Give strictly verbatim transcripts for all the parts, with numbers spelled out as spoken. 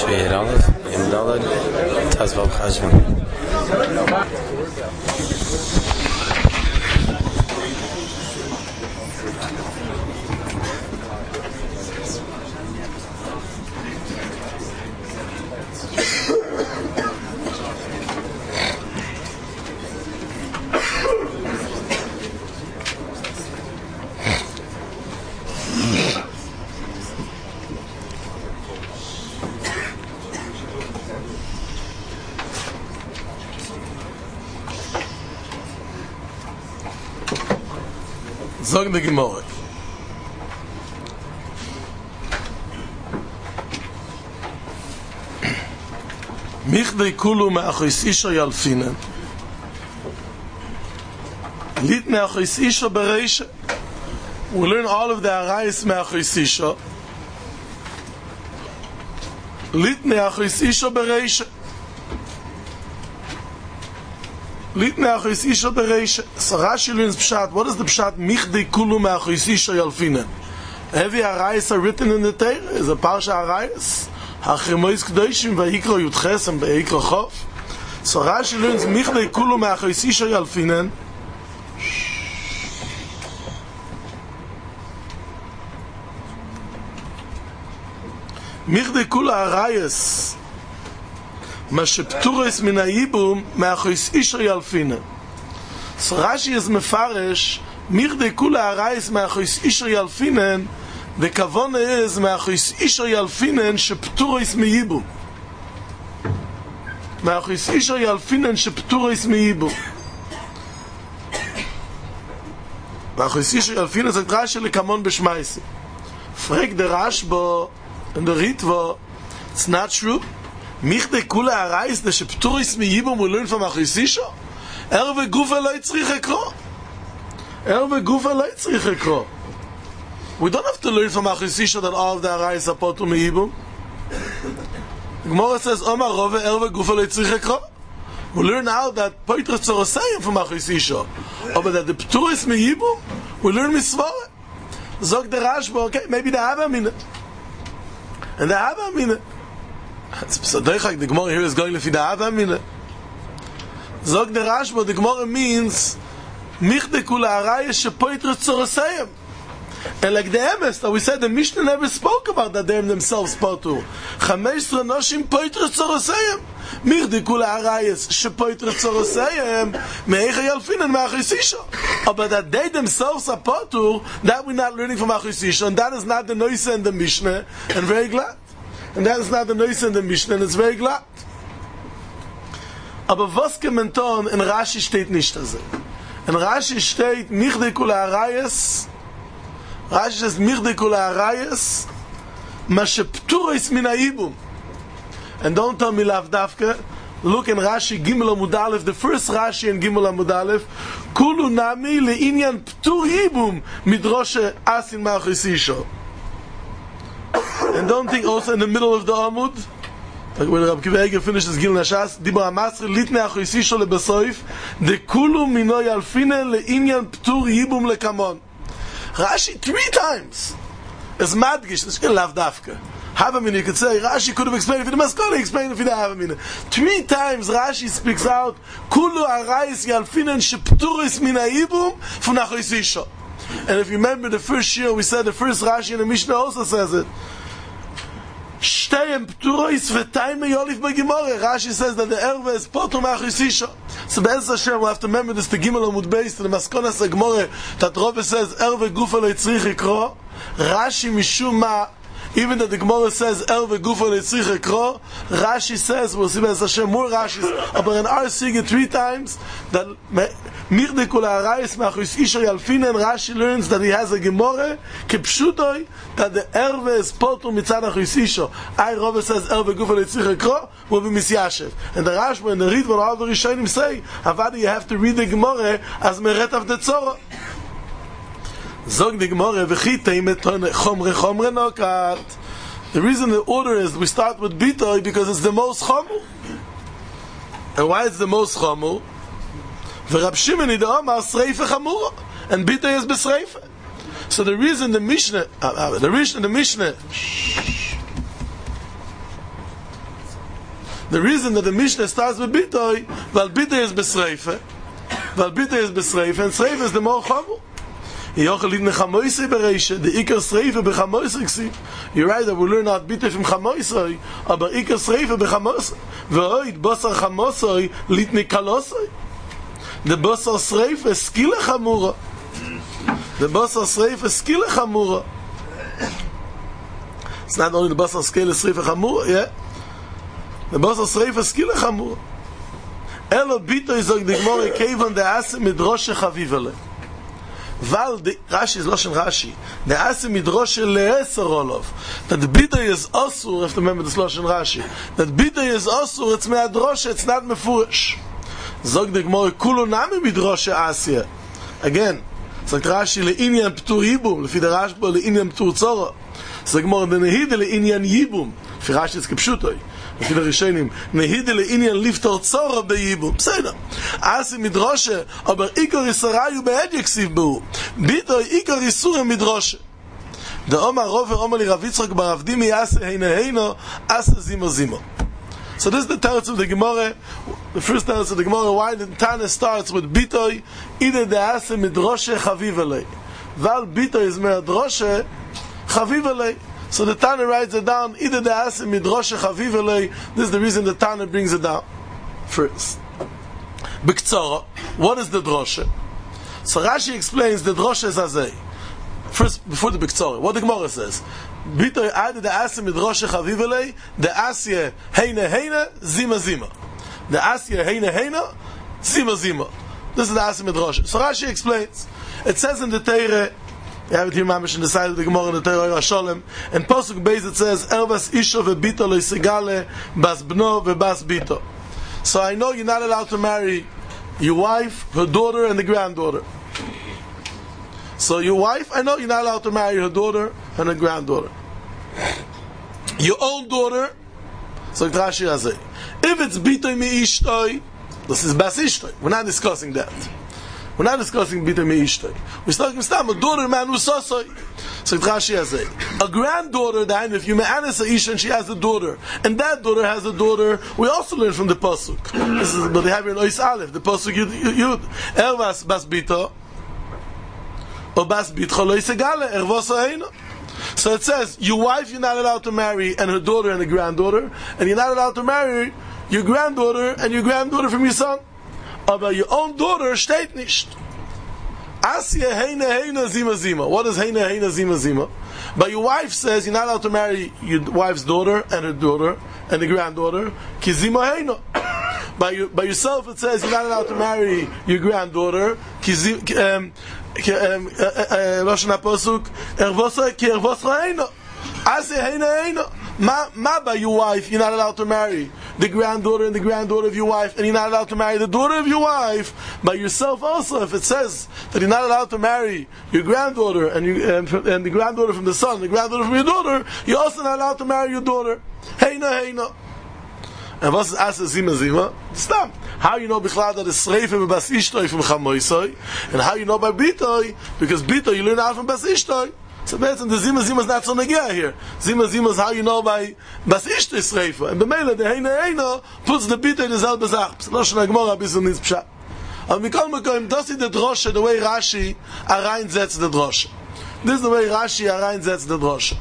Schwer alles. Im Dollar. Das war Chashman. Sagen die Gemorre. Mich de kulu me'achis isha yalfinen. Lit me'achis isha bereisha. We learn all of the arayis me'achis isha. Lit me'achis isha bereisha. Lit me'achis isha bereisha. So Rashi learns pshat. What is the pshat? Mich de kulu me'achis isha yalfinen. Every arayis are written in the Torah. Is a parsha arayis. Hachimois Kedoshim Vayikra Yudches and Vayikra Chov. So Rashi learns Michdei Kulu Me'achos Isha Yalfinen. Michdei Kulu Arayas Ma Shepturos Min HaYibum Me'achos Isha Yalfinen. So Rashi is mefarish Michdei Kulu Arayas Me'achos Isha Yalfinen. The kavana is me'achis isha yalfinen shepturos miyibum. Me'achis isha yalfinen shepturos miyibum. Me'achis isha yalfinen sagt Rashi lekamon b'shmaisi. Frag der Rashba and the Ritva, it's not true. Mich de kula arayis de shepturos miyibum we learn from me'achis isha. Er ve'gufa lo yitzrich ekro. Er ve'gufa lo yitzrich ekro. We don't have to learn from Achis Isha that all of the arayis are potul me'ibum. Gemara says, Omar Rove Erve Gufa Lo Yitzrich Ekro. We learn now that Poitras Tzorosayim from Achis Isha. But that the Pturis me'ibum, we learn Misvara. Zog the Rashba, okay, maybe the Hava Mina. And the Hava Mina. So Deichak, the Gemara here is going to the Hava Mina. Zog the Rashba, the Gemara means, Michde Kula Arayis She Poitras Tzorosayim. And like the Emes that we said, the Mishnah never spoke about that they themselves potu. Chameshra noshim poitra tzorosayim. Michdi kula arayis she poitra tzorosayim. Me'echa yalfinen me'achis isha. But that they themselves are potu, that we're not learning from achis isha, and that is not the noise in the Mishnah, and very glad. And that is not the noise in the Mishnah, and it's very glad. Aber was kementon in Rashi steht nicht das. In Rashi steht Michdi kula arayis. Rashi says, Michde kula arayas, ma shepturos min ha'ibum. And don't tell me lav dafka. Look in Rashi, Gimel Amud Aleph, the first Rashi in Gimel Amud Aleph, Kulu nami le'inyan ptur hibum midroshe asin ma'achis isha. And don't think also in the middle of the Amud, like when Rabbi Akiva Eiger finishes Gil Nashas, Dibra Amasri litne achis isha lebesoif, de kulu mino yalfine le'inyan ptur hibum lekamon. Rashi three times is madgish. It's not lav dafka. Havamina, you could say Rashi could have explained if it must go explain if it Havamina. Three times Rashi speaks out Kulu arayis yalfinen shepturis min ha'ibum from achos isha. And if you remember the first year we said the first Rashi in the Mishnah also says it. Shteyem pturos v'tayme yolif b'gemore. Rashi says that the erve is potum achos isha. So Be'ez Hashem, we'll have to remember this, the Gimel Amud Beis, the Maskonas HaGemore, that Rove says, Erve Gufa Lo Yitzrich Ekro. Rashi Mishum Ma, even that the Gemara says, Erve Gufa Lo Yitzrich Ekro, Rashi says, we'll see Be'ez Hashem, more Rashis, but in our seeing it three times, that Mirde Kula Arayis Ma'achos Isha Yalfinen, Rashi learns that he has a Gemara, Kepshutoi, that the Erve is potum mitzad achos isha. I Rove says, Erve Gufa Lo Yitzrich Ekro, will be Misyashev. And the Rashba and the Ritva and all the Rishonim say, Avada, you have to read the Gemara as Meret of the Tzorah. Zog the Gemara, V'chitei metone chomre chomre nokat. The reason the order is we start with Bitoi because it's the most chomu. And why it's the most chomu? V'Rab Shimon Idamar Sreife Chamura, and Bitoi is B'Sreife. So the reason the Mishnah, uh, uh, the reason the Mishnah, The reason that the Mishnah starts with Bitoy, Val Bitoy is Besreife, Val Bitoy is Besreife, and Sreife is the more Chavu. You're right that we learn out Bitoy from Chamoisoi, but Ikar Sreife Bechamosoi. V'oid Basar Chamosoi Litni Kalosoi. The Basar Sreife is Skila Chamura. The Basar Sreife is Skila Chamura. It's not only the Basar Skila Sreife Chamura, yeah? The Basar Sreife is Skila Chamura. Elo Bitoy zog the Gemara Kevan de Ase Midroshe Chavivele. Val the Rashi is Loshen Rashi. The Ase Midroshe Le'eser Olov. That the Bitoy is Osur, you have to remember this Loshen Rashi. That Bitoy is Osur, it's Me'adroshe, it's not Mefurish. Zog the Gemara Kulo Nami Midroshe Asya. Again, sagt Rashi Le'inyan Ptur Yibum, Lefi der Rashba Le'inyan Ptur Tzora. Sagt Gemara the Nehide Le'inyan Yibum. Lefi Rashi is Kepshutoy. לפי הראשונים, נהידה לעניין לפתור צורה בייבום, בסדר. עשי מדרושה, אבל עיקר ישרי הוא בעד יקסיב בו. ביטו עיקר יסור מדרושה. דאומר רובר אומר לי רב יצחק ברב דימי יעשה הנה הינו, עשה זימו זימו. So this is the teretz of the Gemara, the first teretz of the Gemara, why the Tana starts with Bitoi, either the Ase Midroshe Chaviv Alei. Val Bitoi is Midroshe Chaviv Alei. So the Tana writes it down, either the Ase Midroshe Chaviv Alei. This is the reason the Tana brings it down. First. B'ktzara, what is the Droshe? So Rashi explains the Droshe is Azei. First, before the B'ktzara, what the Gemara says. Bitoi either the Ase Midroshe Chaviv Alei, the Asye Heine Heine, Zima Zima. The Asye Heine Heine, Zima Zima. This is the Ase Midroshe. So Rashi explains. It says in the Teire, you have it here, Mamish, in the side of the Gemara in the Teire Sholem, and Posuk Beis it says, Ervas Isho ve'bito lo yisegale, bas bno ve'bas bito. So I know you're not allowed to marry your wife, her daughter, and the granddaughter. So your wife, I know you're not allowed to marry her daughter and her granddaughter. Your own daughter, so Rashi Azeh. If it's bitoi mi ishtoi, this is bas ishtoi. We're not discussing that. We're not discussing bitoi mi ishtoi. We're talking about a daughter man who sosoi. So Rashi Azeh. A granddaughter, that if you ma'anis a isha and she has a daughter, and that daughter has a daughter, we also learn from the pasuk. This is, but they have here in Ois Aleph, the pasuk yud yud ervas bas bito. So it says, your wife you're not allowed to marry, and her daughter and a granddaughter, and you're not allowed to marry your granddaughter and your granddaughter from your son. But your own daughter steht nicht. Asya heine heine zima zima. What is heine heine zima zima? But your wife says you're not allowed to marry your wife's daughter and her daughter and the granddaughter. Ki zima heine. By, you, by yourself it says you're not allowed to marry your granddaughter. Ki zima um, Loshen HaPosuk Ervosa ki ervosa heino. Asya heine heine. Ma, ma by your wife you're not allowed to marry the granddaughter and the granddaughter of your wife, and you're not allowed to marry the daughter of your wife. By yourself also, if it says that you're not allowed to marry your granddaughter and, you, and, and the granddaughter from the son, the granddaughter from your daughter, you're also not allowed to marry your daughter. Heina heina. And what's Asa Zima Zima? Stop. How you know Bichlad that is Sreife Bas Ishtoi from Chamoisoi, and how you know by Bitoi, because Bitoi you learn out from Bas Ishtoi. So betzim the Zima Zima is not so negia here. Zima Zima is how you know by Bas Ishtoi Sreife. And the Mele, the Heina Heina, puts the Bitoi in the Zelbe Zach. So Loshen HaGemara bisschen ins Pshat. Aber Mikol Mekoim, das ist the Droshe, the way Rashi hereinsetzt the Droshe. This is the way Rashi hereinsetzt the Droshe.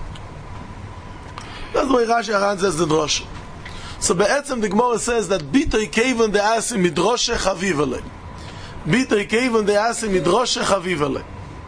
That's the way Rashi hereinsetzt the Droshe. So be'etzem the Gemara says that Bitoi Kevan de Asi Midroshe Chaviv Alei. Bitoi Kevan de Asi Midroshe Chaviv Alei.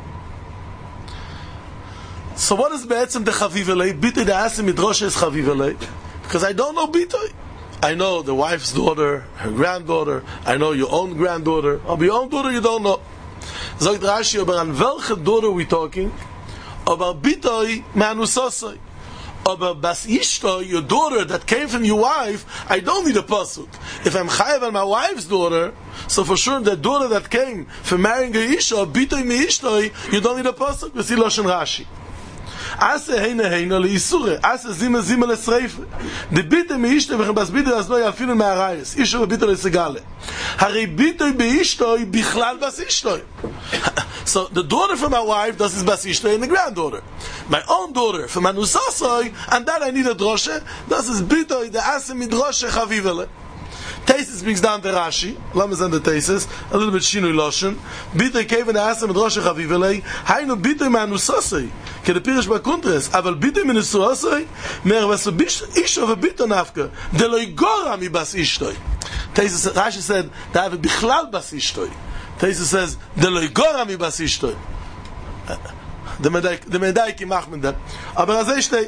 So what is be'etzem the Chaviv Alei? Bitoi de Asi Midroshe is Chaviv Alei. Because I don't know Bitoi. I know the wife's daughter, her granddaughter, I know your own granddaughter. But your own daughter you don't know. Zogt Rashi, aber an welche daughter we talking? Aber Bitoi me'anusosoi. Aber Bas Ishto, your daughter that came from your wife, I don't need a pasuk. If I'm chayav on my wife's daughter, so for sure the daughter that came from marrying a Isha, Bitoi mi Ishtoi, you don't need a pasuk. We see Loshen Rashi. Ase heine heine le Isure, Ase zima zima le Sreife. De Bitoi mi Ishtoi, v'chem Bas Bitoi as lo yalfinu me'arayis. Isha v'Bitoi le Segale. Harei Bitoi bi Ishtoi, bichlal Bas Ishtoi. So the daughter from my wife, das ist Bas Ishtoi, and the granddaughter. My own daughter from Anusasoi, and that I need a droshe, das ist Bitoi, the Asim Midroshe Chavivele. Tesis brings down the Rashi. Let me send the Tesis. A little bit Shinui Loshen. Bitoi Kevin Asim Midroshe Chavivele. Hainu Bitoi Manusasoi. Ke the Pirish Bakuntres. Aval Bitoi Manusasoi. Mer was Isho v'Bito Nafka. De lo igora mi Bas Ishtoi. Tesis, Rashi said, they have a Bichlal Bas Ishtoi. Tesis says, de lo igora mi Bas Ishtoi. The Medaik imach mit dem. Aber as steht.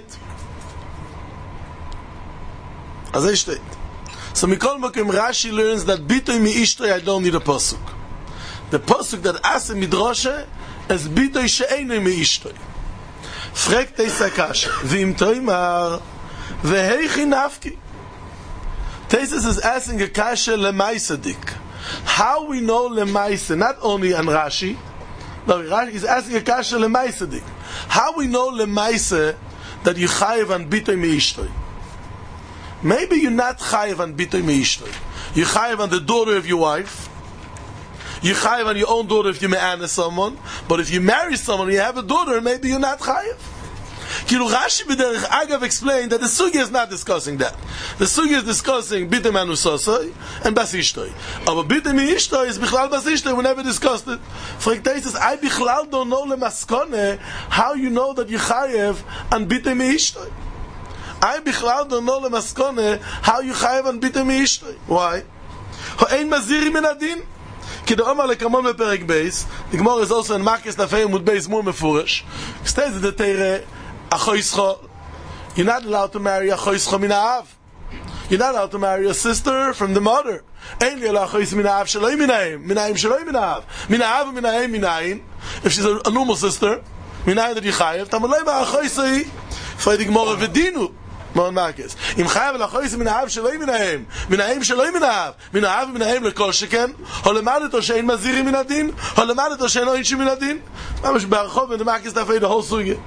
As steht. So Mikol Mokim Rashi learns that Bitoi mi Ishtoi, I don't need a pasuk. The pasuk that Asa Midroshe is Bitoi she'einu mi Ishtoi. Fragt Teis HaKasha, V'im toimar, V'heichi nafki. Tesis is asking a kasha lemaisadik. How we know lemaisa, not only on Rashi, no, Rashi is asking a kasha lemaisadik. How we know lemaisa that you chayiv on bitoi meishtoi? Maybe you're not chayiv on bitoi meishtoi. You chayiv on the daughter of your wife. You chayiv on your own daughter if you marry someone. But if you marry someone and you have a daughter, maybe you're not chayiv. Kilu Rashi b'derech Agav explained that the Sugya is not discussing that. The Sugya is discussing Bitoi Manusasoi and Bas Ishtoi. But Bitoi Meishtoi is Bichlal Bas Ishtoi. We never discussed it. Fragtei says, I Bichlal don't know lemaskone how you know that you chayev on Bitoi Meishtoi. I Bichlal don't know lemaskone how you chayev on Bitoi Meishtoi. Why? Ho'ein maziri min adin. Ki the Omar lekamon beperek beis. The Gemara is also in Markes Nafei Mud Beis more mefurish. States that Teire you're not allowed to marry a choischa min ha'av. You're not allowed to marry a sister from the mother. Ein li ala chois min ha'av shaloi min ha'im. Min ha'im shaloi min ha'av. Min ha'av min ha'im min ha'im. If she's a, a normal sister, min ha'im that you chayev, tamaloi ma'a choisai, fay di Gemara v'dinu. Mon Marcus. Im chayev ala chois min ha'av shaloi min ha'im. Min ha'im shaloi min ha'av. Min ha'av min ha'im lekol sheken. Holemadet she'ein maziri min adin. Holemadet she'ein oichi min adin. Mamash b'archov and the Marcus dafei the whole sugya.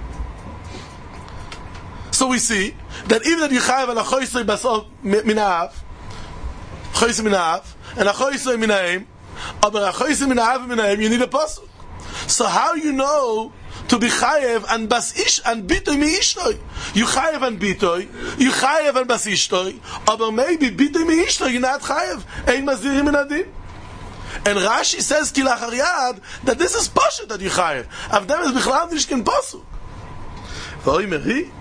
So we see that even that you chayav on a choisei basol minav, choisei minav, and a choisei minaim, but a choisei minav minaim, you need a pasuk. So how you know to be chayav and bas ish and bitoi mi ishtoi? You chayav and bitoi, you chayav and bas ishtoi, but maybe bitoi mi ishtoi you're not chayav. Ein maziri min adin. And Rashi says kilachar yad that this is pasuk that you chayav. Avdem is bichlal nishkin pasuk. V'oimeri.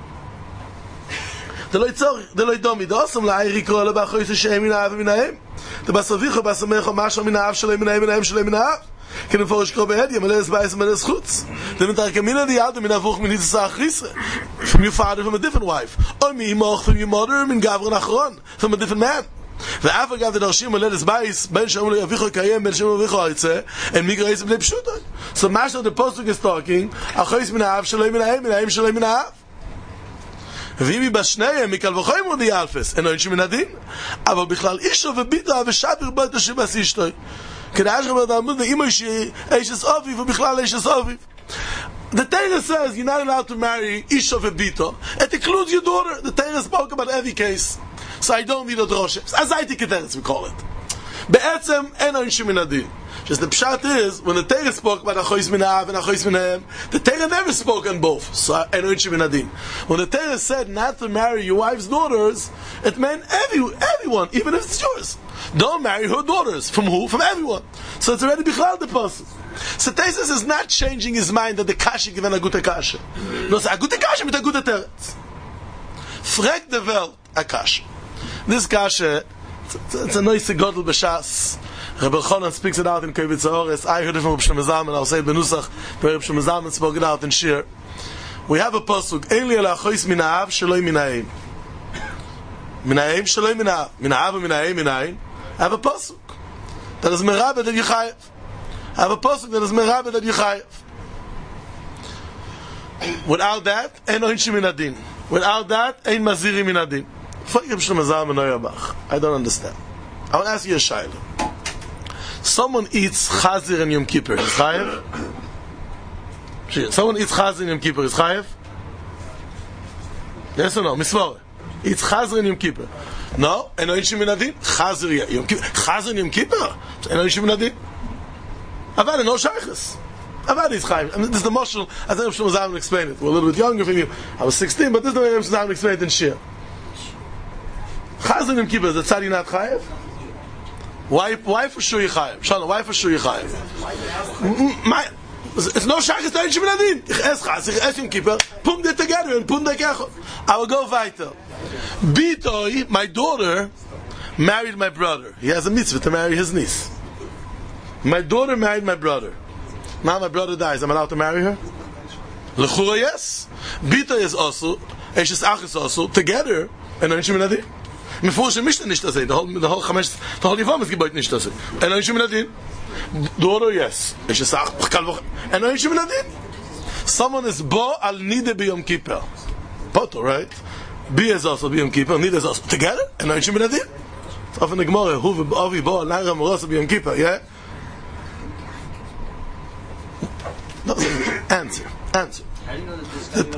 The loy tzor, the loy domi, the osam la'ayri kro lo ba'choyse she'em min ha'av min ha'em. The basavicho basamecho masho min ha'av shalei min ha'em min ha'em shalei min ha'av. Can enforce kro be'edia, meles ba'es meles chutz. The mentarkamina di yadu min avuch min hitzah achrisa. From your father, from a different wife. Or mi imoch from your mother, min gavron achron. From a different man. ואף אגב דרשים מולדת בייס בין שאומר לו יביכו יקיים בין שאומר לו יביכו היצא and מגרעיס בני פשוטו. So Masha the Pasuk is talking החויס מן האב שלוי מן האם מן האם שלוי מן האב ואם היא בשניהם מקל וחוי מודי אלפס אינו אין שמן הדין אבל בכלל אישו וביטו ושבר ביתו שבס אשתוי כדי אשכם לדעמוד ואימו אישס אוביב ובכלל אישס אוביב. The Torah says you're not allowed to marry Isha v'Bito. It includes your daughter. The Torah spoke about every case. So I don't need a droshe. Azayti keteretz, we call it. Be'etzem, eno inshim min adin. Just the pshat is, when the Torah spoke about Achois min ha'av and Achois min ha'em, the Torah never spoke on both. So eno inshim min adin. When the Torah said not to marry your wife's daughters, it meant every, everyone, even if it's yours. Don't marry her daughters. From who? From everyone. So it's already bichlal the person. So Tesis is not changing his mind that the kasha given a gute kasha. No, so a gute kasha mit a gute teretz. Frag the Welt a kasha. This kasha, it's a nice godel b'shas. Rebbe Chonan speaks it out in Kovitz Ha'ores. I heard it from Reb Shlomo Zalman. I'll say it benusach, where Reb Shlomo Zalman spoke it out in Shir. We have a pasuk. Ein li ala achois min ha'av sheloi min ha'em. Min ha'em sheloi min ha'av. Min ha'av and min ha'em min ha'em. I have a pasuk. That is merabah that you chayev. I have a pasuk that is merabah that you chayev. Without that, ein oinshim min adin. Without that, ein maziri min adin. I don't understand. I want to ask you a shayla. Someone eats chazir in Yom Kippur. Is chayev? Someone eats chazir in Yom Kippur. Is chayev? Yes or no? Misvore. Eats chazir in Yom Kippur. No? Eno inshim min adin? Chazir in Yom Kippur. Chazir in Yom Kippur? Eno inshim min adin? Aval, no shaychus. Avad is Chaim. I mean, this is the Moshel, as Rebbe Shlomo Zalman explained it. We're a little bit younger from you. I was sixteen, but this is the way Rebbe Shlomo Zalman explained it in Shir. Chazan Yom Kippur, is the tzadi not Chayev? Why, why for sure you Chayev? Shalom, why for sure you Chayev? My, it's no shaykhs to Einshim Nadin. Ich ess Chaz, ich ess Yom Kippur, put them together and put them together. I will go weiter. Bitoi, my daughter, married my brother. He has a mitzvah to marry his niece. My daughter married my brother. Now my brother dies. I'm allowed to marry her? L'chura, yes. Bitoi is also, Eshes Ach is also, together, and Einshim Nadin. Mefurish Mishnah nicht das. The whole, the whole Chamesh, the whole Yivam is Geboit nicht das. And Einshim Nadin. Daughter, yes. Eshes Ach, and Einshim Nadin. Someone is Bo al Nide B'Yom Kippur. Poto, right? B is also B'Yom Kippur, Nide is also together, and Einshim Nadin. It's often the Gemara, Hu v'Avi Bo al Naira Morosa B'Yom Kippur, yeah? No, answer, answer. How do you know that this is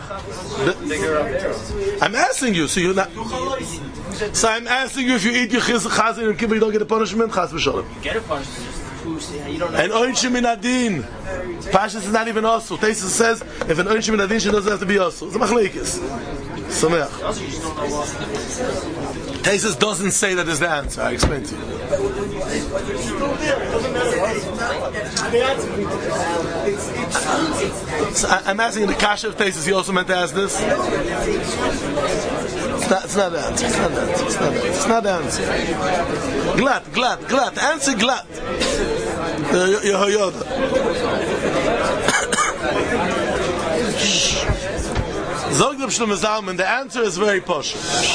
I'm asking you, so you're not. So I'm asking you if you eat your chazir and kibbutz, you don't get a punishment. Chaz v'sholem. You get a punishment just to you don't know. And oinshim min adin. Pashas is not even also. Taisus says if an oinshim min adin, she doesn't have to be also. It's a machlekes. Sameach. Also, you just don't know what. Taisus doesn't say that is the answer. I explain to you. So I'm asking the kasha of Taisus. He also meant to ask this. It's not, it's not the answer. It's not the answer. It's not the answer. It's not the answer. Glad, glad, glad. Answer glad. Yehoyada. Zog Reb Shlomo Zalman. The answer is very posh.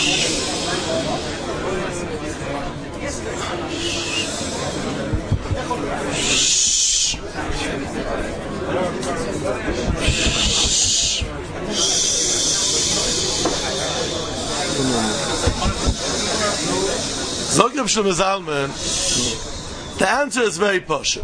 Zog Reb Shlomo Zalman, the answer is very poshut.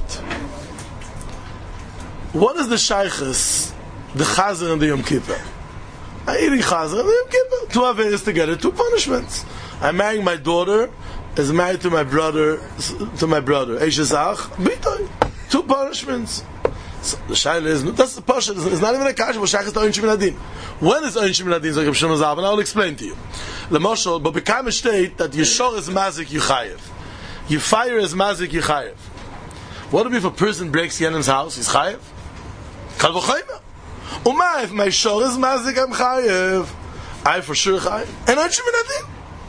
What is the shaykhs, the Chazir and the Yom Kippur? I'm eating Chazir and the Yom Kippur. Two averes together, two punishments. I'm marrying my daughter, is married to my brother, to my brother. Eishesach, bitoy. Two punishments. So the shayla is, that's the poshut. It's not even a kasha, but shaykhs to Einshim Nadin. When is Einshim Nadin, Zog Reb Shlomo Zalman? I will explain to you. The Moshel, but become a state that Yeshor is mazik Yechayev. You fire is mazik Yechayev. What if a person breaks Yenim's house? He's Chayev? Kal v'choyma. Uma, if my Yeshor is mazik, I'm Chayev. I for sure Chayev. And Einshim Nadin.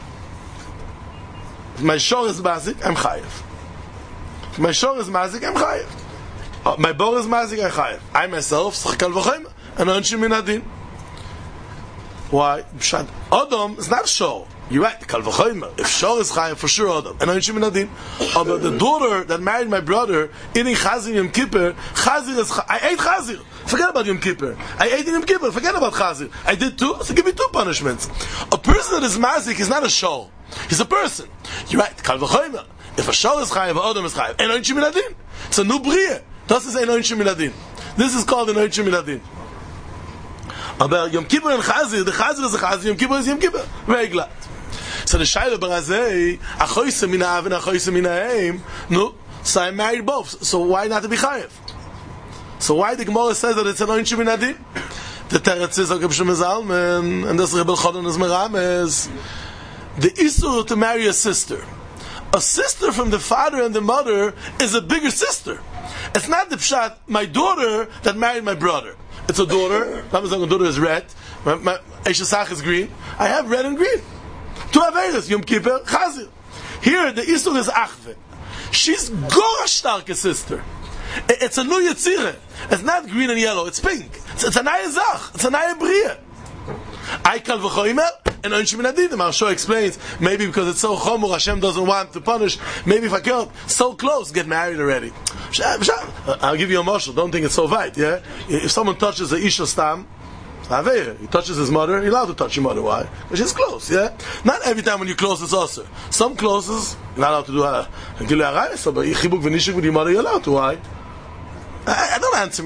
If my Yeshor is mazik, I'm Chayev. If my Yeshor is mazik, I'm Chayev. Uh, my bor is mazik, I'm Chayev. I myself, kal v'choyma. And Einshim Nadin. Why? Adam is not Shor. You're right. Kal v'choyma. If Shor is Chayev, for sure Adam. And Einshim Nadin. But the daughter that married my brother, eating Chazir Yom Kippur, Chazir is. I ate Chazir. Forget about Yom Kippur. I ate in Yom Kippur. Forget about Chazir. I did two. So give me two punishments. A person that is mazik is not a Shor. He's a person. You're right. Kal v'choyma. If a Shor is Chayev, Adam is Chayev. And Einshim Nadin. It's a new bria. Das is ein Einshim Nadin. This is called an Einshim Nadin. Aber Yom Kippur and Chazir, the Chazir is a Chazir, Yom Kippur is Yom Kippur. Very glad. So the Shaila Barazei, Achoyse Mina Av and Achoyse Mina Eim, no, so I married both. So why not to be Chayev? So why the Gemara says that it's an Einshim Nadin? The Teretz is, Reb Shlomo Zalman, and this Rebbe Chodon is Merames, the Isur to marry a sister. A sister from the father and the mother is a bigger sister. It's not the Pshat, my daughter that married my brother. It's a daughter. My daughter is red. My, my Eishesach is green. I have red and green. Two averes, Yom Kippur, Chazir. Here, the Isur is Achve. She's Gora starke sister. It's a new Yetzirah. It's not green and yellow. It's pink. It's, it's a Naya Zach. It's a Naya Bria. I kal v'choymer and Einshim Nadin. The Maharsha explains maybe because it's so chomur, Hashem doesn't want to punish. Maybe if I kill so close, get married already. I'll give you a marshal. Don't think it's so weit. Yeah, if someone touches a isha stam, he touches his mother. You're allowed to touch your mother. Why? Because she's close. Yeah, not every time when you close it's also. Some closes you're not allowed to do a gilui arayos, so but chibuk v'nishuk with your mother you're allowed to. Why? I, I don't answer me.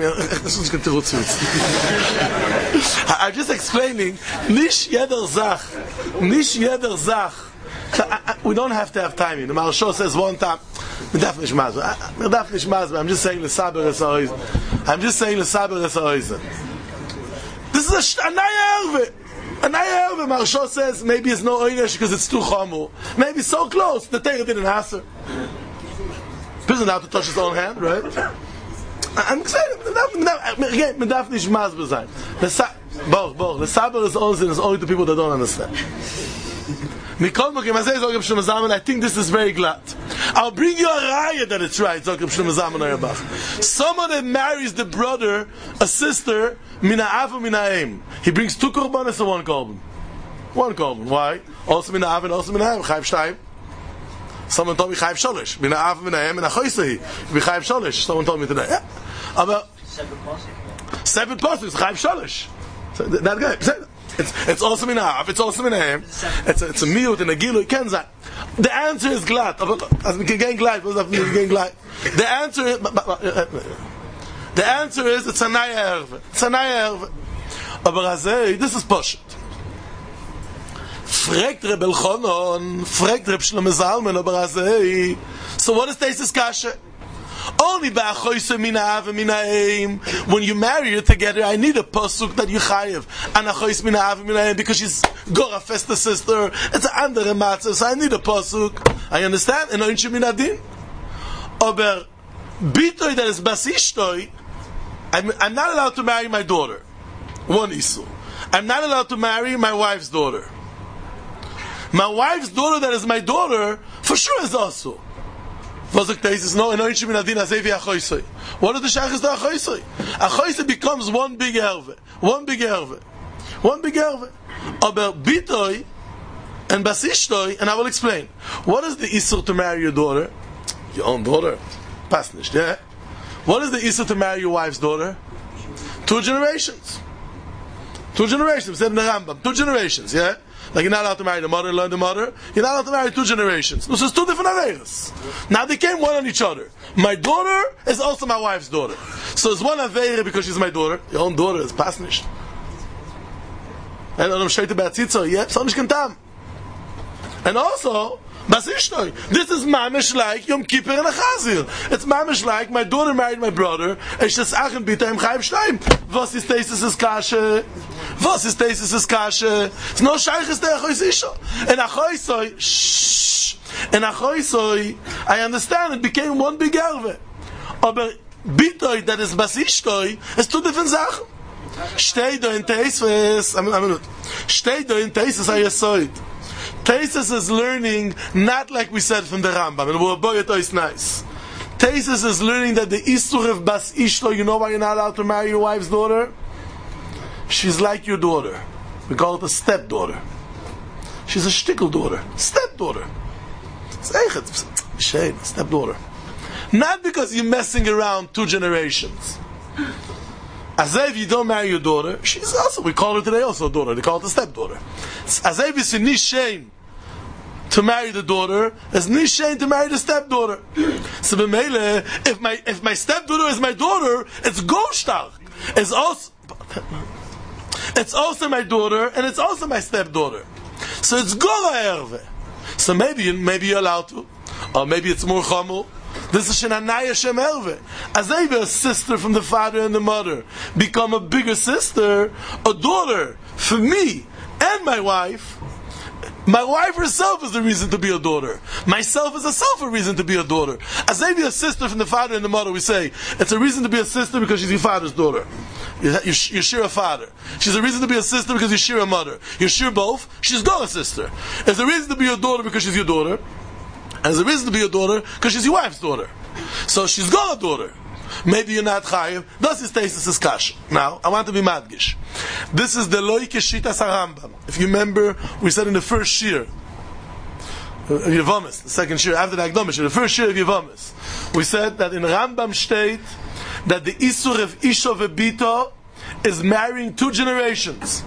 I'm just explaining. Nish yeder zach. Nish yeder zach. We don't have to have timing. The Maharsha says one time. Medaf nicht mazbe. Medaf nicht mazbe. I'm just saying the saber is always. I'm just saying the saber is always. This is a naya a naya erve. Maharsha says maybe it's no oynesh because it's too chamu. Maybe so close the Torah didn't answer. Person have to touch his own hand, right? I'm saying again, medaf nicht mazbe sein. The sa, both, both. The saber is always is only to people that don't understand. I think this is very glad. I'll bring you a raya that it's right. Someone that marries the brother, a sister, mina ava mina aim. He brings two korbanos and one korban. One korban. Why? Also mina ava and also mina aim. Chayv shtayim. Someone told me chayv sholish. Mina ava mina aim and a choysehi. Be chayv sholish. Someone told me today. Yeah. About seven postres. Chayv sholish. So that guy. It's, it's also in half. It's also in a ham. It's a, it's a miut and a gilu. The answer is glad. As we can get glad, the answer is the answer is it's a naya erve. It's a naya erve. Aber azay, this is poshut. Fragt Reb Elchanan, fragt Reb Shlomo Zalman, aber azay. So what is this kasha? Only ba'achoyse mina ava mina aim. When you marry her together, I need a pasuk that you chayev. And achoyse mina ava mina aim because she's gora festa sister. It's an andere matzah, so I need a pasuk. I understand. And oinche mina din. Aber bitoy that is basishtoi. I'm, I'm not allowed to marry my daughter. One issue. I'm not allowed to marry my wife's daughter. My wife's daughter that is my daughter, for sure is also. What is the shaykhs to achoisoi? Achoisoi becomes one big erve, one big erve, one big erve. Aber bitoi and basishtoi, and I will explain. What is the isur to marry your daughter? Your own daughter, passt nicht, yeah. What is the isur to marry your wife's daughter? Two generations. Two generations. Said in the Rambam. Two generations, yeah. Like you're not allowed to marry the mother, learn the mother. You're not allowed to marry two generations. This is two different averas. Now they came one on each other. My daughter is also my wife's daughter. So it's one avera because she's my daughter. Your own daughter is pas nicht. And I'm straight about tzitzo. Yep, so nicht kentam. And also, basishtoi. This is mamish like Yom Kippur and a Chazir. It's mamish like my daughter married my brother. And she's achen bita im chayv shtayim. Was is tesis is kashe? Was is tesis is kashe? It's no shaykhis te achois isha. And achoisoi, shh. And achoisoi, I understand it became one big erve. Aber bitoi that is basishtoi is two different sachen. Stay do in tesis. I mean, I mean, stay do in tesis ayesoid. Tesis is learning not like we said from the Rambam, and we'll boy it is nice. Tesis is learning that the Isur of Bas Ishto, you know why you're not allowed to marry your wife's daughter? She's like your daughter. We call it a stepdaughter. She's a shtickle daughter. Stepdaughter. Stepdaughter. Not because you're messing around two generations. As if you don't marry your daughter, she's also, we call her today also a daughter. They call it a stepdaughter. As if it's a shame to marry the daughter, it's no shame to marry the stepdaughter. So b'meile, if my if my stepdaughter is my daughter, it's goshtar. It's also it's also my daughter and it's also my stepdaughter. So it's gora erve. So maybe maybe you're allowed to, or maybe it's more chamul. This is shenanaya shem erve. As if a sister from the father and the mother become a bigger sister, a daughter for me and my wife. My wife herself is the reason to be a daughter. Myself is herself a reason to be a daughter. As maybe a sister from the father and the mother, we say, it's a reason to be a sister because she's your father's daughter. You, you, you share a father. She's a reason to be a sister because you share a mother. You share both, she's not a sister. It's a reason to be a daughter because she's your daughter. And there's a reason to be a daughter because she's your wife's daughter. So she's got a daughter. Maybe you're not chayiv. This is tesis is kash. Now, I want to be madgish. This is the loike shitas harambam. If you remember, we said in the first shir, Yevamis, the second shir after the Akdamish, the first shir of Yevamis, we said that in Rambam state that the isur of isha vebito is marrying two generations.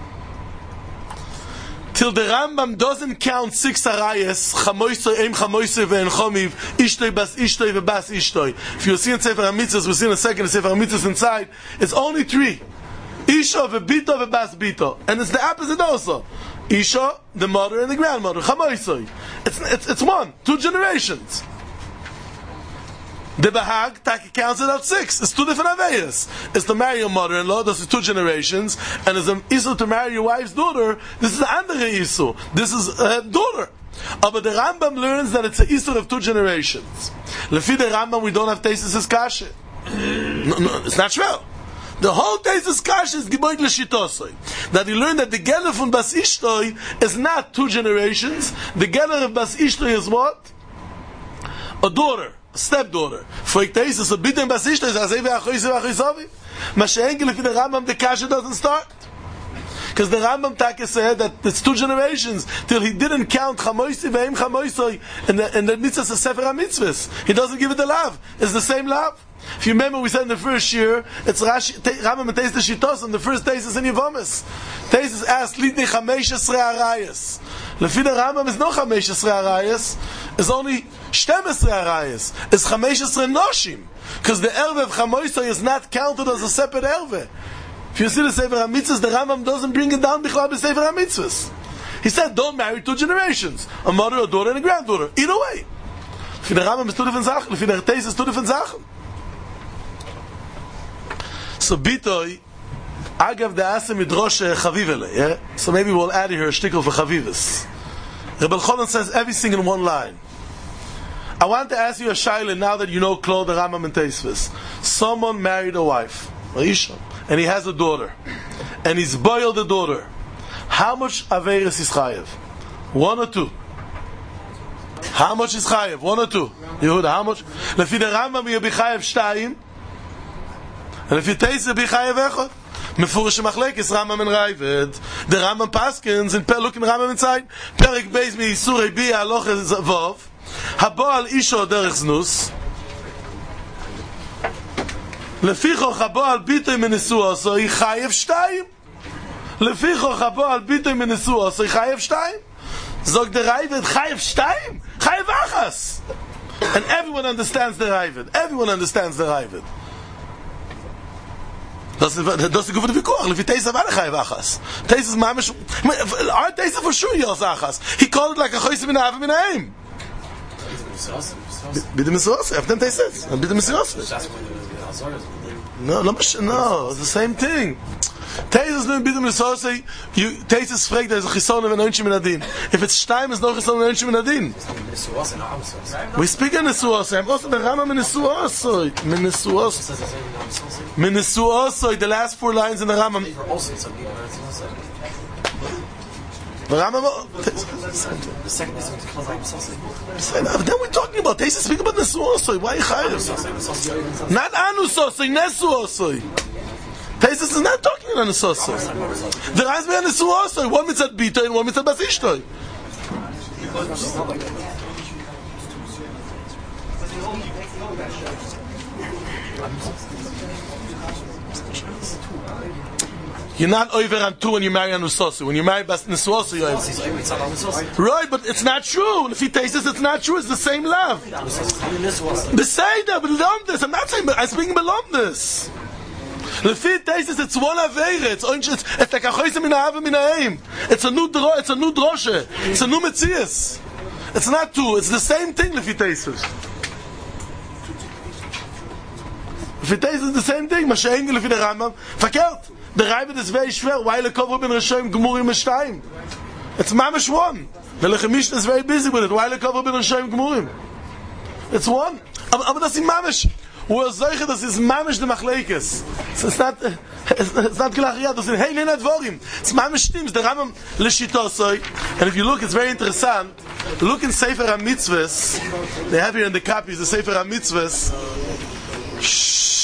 Till the Rambam doesn't count six arayas, chamoisoi, em chamoisoi, ve'en chomiv, ishtoi, bas ishtoi, ve'bas ishtoi. If you see in Sefer HaMitzvos, we see in a second Sefer HaMitzvos inside, it's only three. Isha, ve'bito, ve'bas bito. And it's the opposite also. Isha, the mother and the grandmother, chamoisoi. It's, it's, it's one, two generations. The Bahag Taki counts it at six. It's two different Aveyas. It's to marry your mother-in-law, this is two generations, and it's an Isu to marry your wife's daughter, this is an andere Isu. This is a daughter. But the Rambam learns that it's an Isu of two generations. Lefi the Rambam, we don't have Teisus as Kasha. No, no, it's not true. The whole Teisus Kasha is Geboid L'Shitosoi. That he learned that the Geller from Bas Ishtoi is not two generations. The Geller of Bas Ishtoi is what? A daughter. Stepdaughter. For Teisus, a bidden Bas Ishtoi is Azei V'Achoyse V'Achoysovi. Mashenke Lefi the Rambam, the Kasha doesn't start. Because the Rambam Taka said that it's two generations till he didn't count Chamoisi Ve'im Chamoisoi in the, in the mitzvahs of Sefer HaMitzvahs. He doesn't give it the lav. It's the same lav. If you remember, we said in the first year, it's Rashi, Rambam and Teis the Shitos, and the first Teis is in Yevomis. Teis is asked, Lidni Chamesh Esrei Arayas. Lefi the Rambam is no Chamesh Esrei Arayas. It's only Shtem Esrei Arayas. It's Chamesh Esrei Noshim. Because the Erve of Chamoisoi is not counted as a separate Erve. If you see the Sefer HaMitzvahs, the Rambam doesn't bring it down b'chlal b'Sefer HaMitzvahs. He said, don't marry two generations. A mother, a daughter, and a granddaughter. Either way. If the Rambam is two different Sachen. If the Teis is two different Sachen. So Bitoi, Agav de'asem midrosh chavivele, yeah? So maybe we'll add here a shtickle for chavivis. Rebbe Chonon says everything in one line. I want to ask you a shaila now that you know Claude, the Rambam, and Teisvis. Someone married a wife, Aisha, and he has a daughter, and he's boiled the daughter. How much averis is chayev? One or two? How much is chayev? One or two? Yehuda, how much? Lefi the Rambam, you'll be chayev shtayim. And if you taste it, be chayev echot. Mefurish machlekes Rambam and Raavad. The Rambam Paskins in per look in Rambam inside. Perik beis mi Yisurei bi haloch zavov. Haboal isho derech znus. Leficho haboal bitoy menesuoso i chayev shtayim. Leficho haboal bitoy menesuoso i chayev shtayim. Zog the Raavad chayev shtayim. Chayev achas. And everyone understands the Raavad. Everyone understands the Raavad. Das das gut für die Koch, wie Teisa war der Achas. Teisa ist mamisch. Our Teisa for sure yours Achas. He called it like a choice min have min aim. Bitte Misos, I've done Teisa. Bitte Misos. No, no, no, it's the same thing. Teisa is not bitte Misos. You Teisa is fragt, there's a chison of neunzig min adin. If it's Stein, is no chison of neunzig min adin. We speak in Nesuos. I'm also the Rambam in Nesuos. Nesuos. Menesuosoi, the last four lines in the Rambam. The Rambam. The second is then we're talking about Teisa. Speak about Nesuosoi. Why chayev? Not Anusosoi, Nesuosoi. Teisa is not talking about Nesuosoi. The last man is Nesuosoi. One mitzat bito and one mitzat basishtoi. You're not over on two when you marry a Nusosu. When you marry Bas Nusosu, you're over. Right, but it's not true. If he tastes this, it's not true. It's the same love. Beseda, belomdus. I'm not saying, I'm speaking belomdus. If he tastes this, it's one avere. It's it's it's like a choice min ha'ava min ha'im. It's a new dro. It's a new droshe. It's a new metzias. It's not two. It's the same thing. If he tastes this. If he tastes the same thing, Mashiach Lefi the Rambam, verkehrt. The Raavad is very schwer. Why the cover ben Rishoyim Gemurim Mishtayim? It's mamish one. The Lechemish is very busy with it. Why the cover ben Rishoyim Gemurim? It's one. But that's in mamish. We're zeiche das is mamish the machlekes. It's not. It's not glachiyah. That's in heilin advorim. It's mamish teams. The Rambam l'shitosoi. And if you look, it's very interesting. Look in Sefer HaMitzvahs. They have here in the copies the Sefer HaMitzvahs. Shh.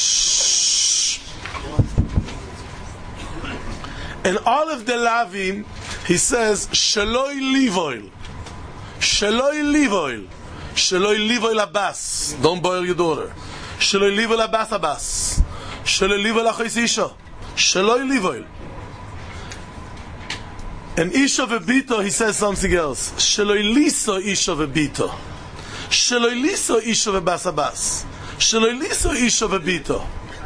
In all of the Lavim, he says, Shaloi Livoil. Shaloi Livoil. Shaloi Livoil Abbas. Don't boil your daughter. Shaloi Livoil Abbas Abbas. Shaloi Livoil Achois Isha. Shaloi Livoil. And Isha Vebito, he says something else. Shaloi Liso Isha Vebito. Shaloi Liso Isha Vebas Abbas. Shaloi Liso Isha Vebito.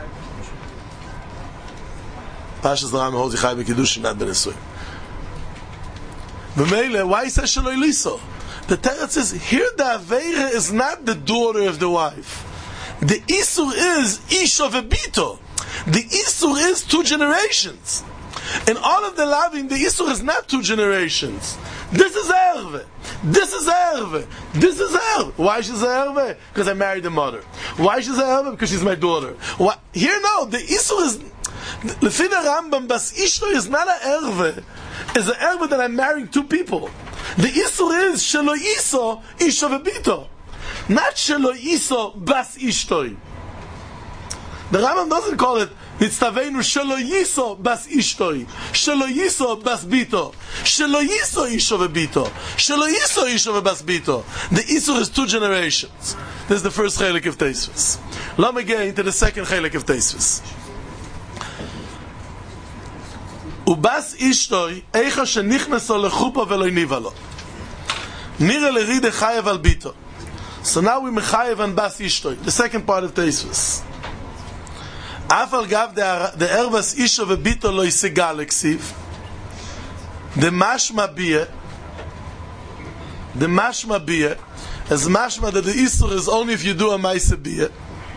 Pashas the Rambam holds Yichai b'Kiddushin, not b'Nesuim. B'meile, why he says Shaloi Liso? The Teretz says, here the Aveira is not the daughter of the wife. The Isur is Isha Vebito. The Isur is two generations. In all of the Lavim, the Isur is not two generations. This is Erve. This is Erve. This is Erve. Why is she Erve? Because I married the mother. Why is she Erve? Because she's my daughter. Why? Here, no. The Isur is... Lefi the Rambam, Bas Ishto is not an Erve. It's an Erve that I'm marrying two people. The Isur is Shelo Iso Isha Vebito. Not Shelo Iso Bas Ishtoi. The Rambam doesn't call it Nitztaveinu Shelo Yiso Bas Ishtoi, Shelo Yiso Bas Bito, Shelo Yiso Isho Vebito, Shelo Yiso Isho Bas Bito. The Isur is two generations. This is the first chelik of Teisvus. Let me get into the second chelik of Teisvus. Ubas Ishtoi Eicha Shenichneso Lechupa Velo Nivalo Nira Leride Chayev Al Bito. So now we mechayev on Bas Ishtoi, the second part of Teisvus. Afal gav the ervas isha vebito lo yisega leksiv. The mashma bia, the mashma bia, as mashma that the isur is only if you do a ma'ase bia.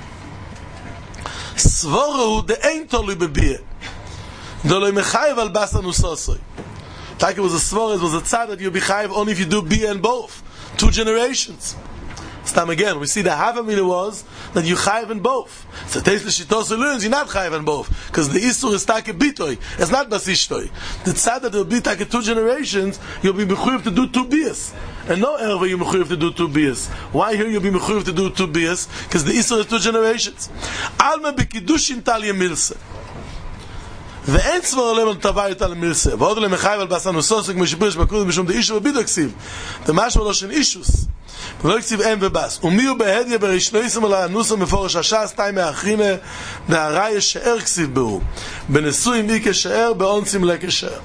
Svoru the ein tolu bebia. Do lo mechayev al bas anusosoi. Like it was a svor, it was a tzad that you be chayev only if you do bia in both, two generations. Time again, we see the Havamina was that you chayiv in both. So Teisvus Shitosui learns you're not chayiv in both because the Isur is take bitoi. It's not Bas Ishtoi. The tzad that will be take two generations, you'll be mechuyev to do two bias, and no erva you mechuyev to do two bias. Why here you'll be mechuyev to do two bias? Because the Isur is two generations. Alma b'kiddushin tal yemilse. ואין צבור עולם על טבע יותר למילסה ועוד עולם מחייב על בסנו סוסק משפריש בקוד משום דאישו ובידו כסיב דמשהו לא של אישוס ולא כסיב אין ובס ומי הוא בהדיה בראשנויסם על הנוסה מפורש השעס תאי מאחרינה דהרה ישאר כסיב בהו בנשוי מי כשאר באונסים לכשאר.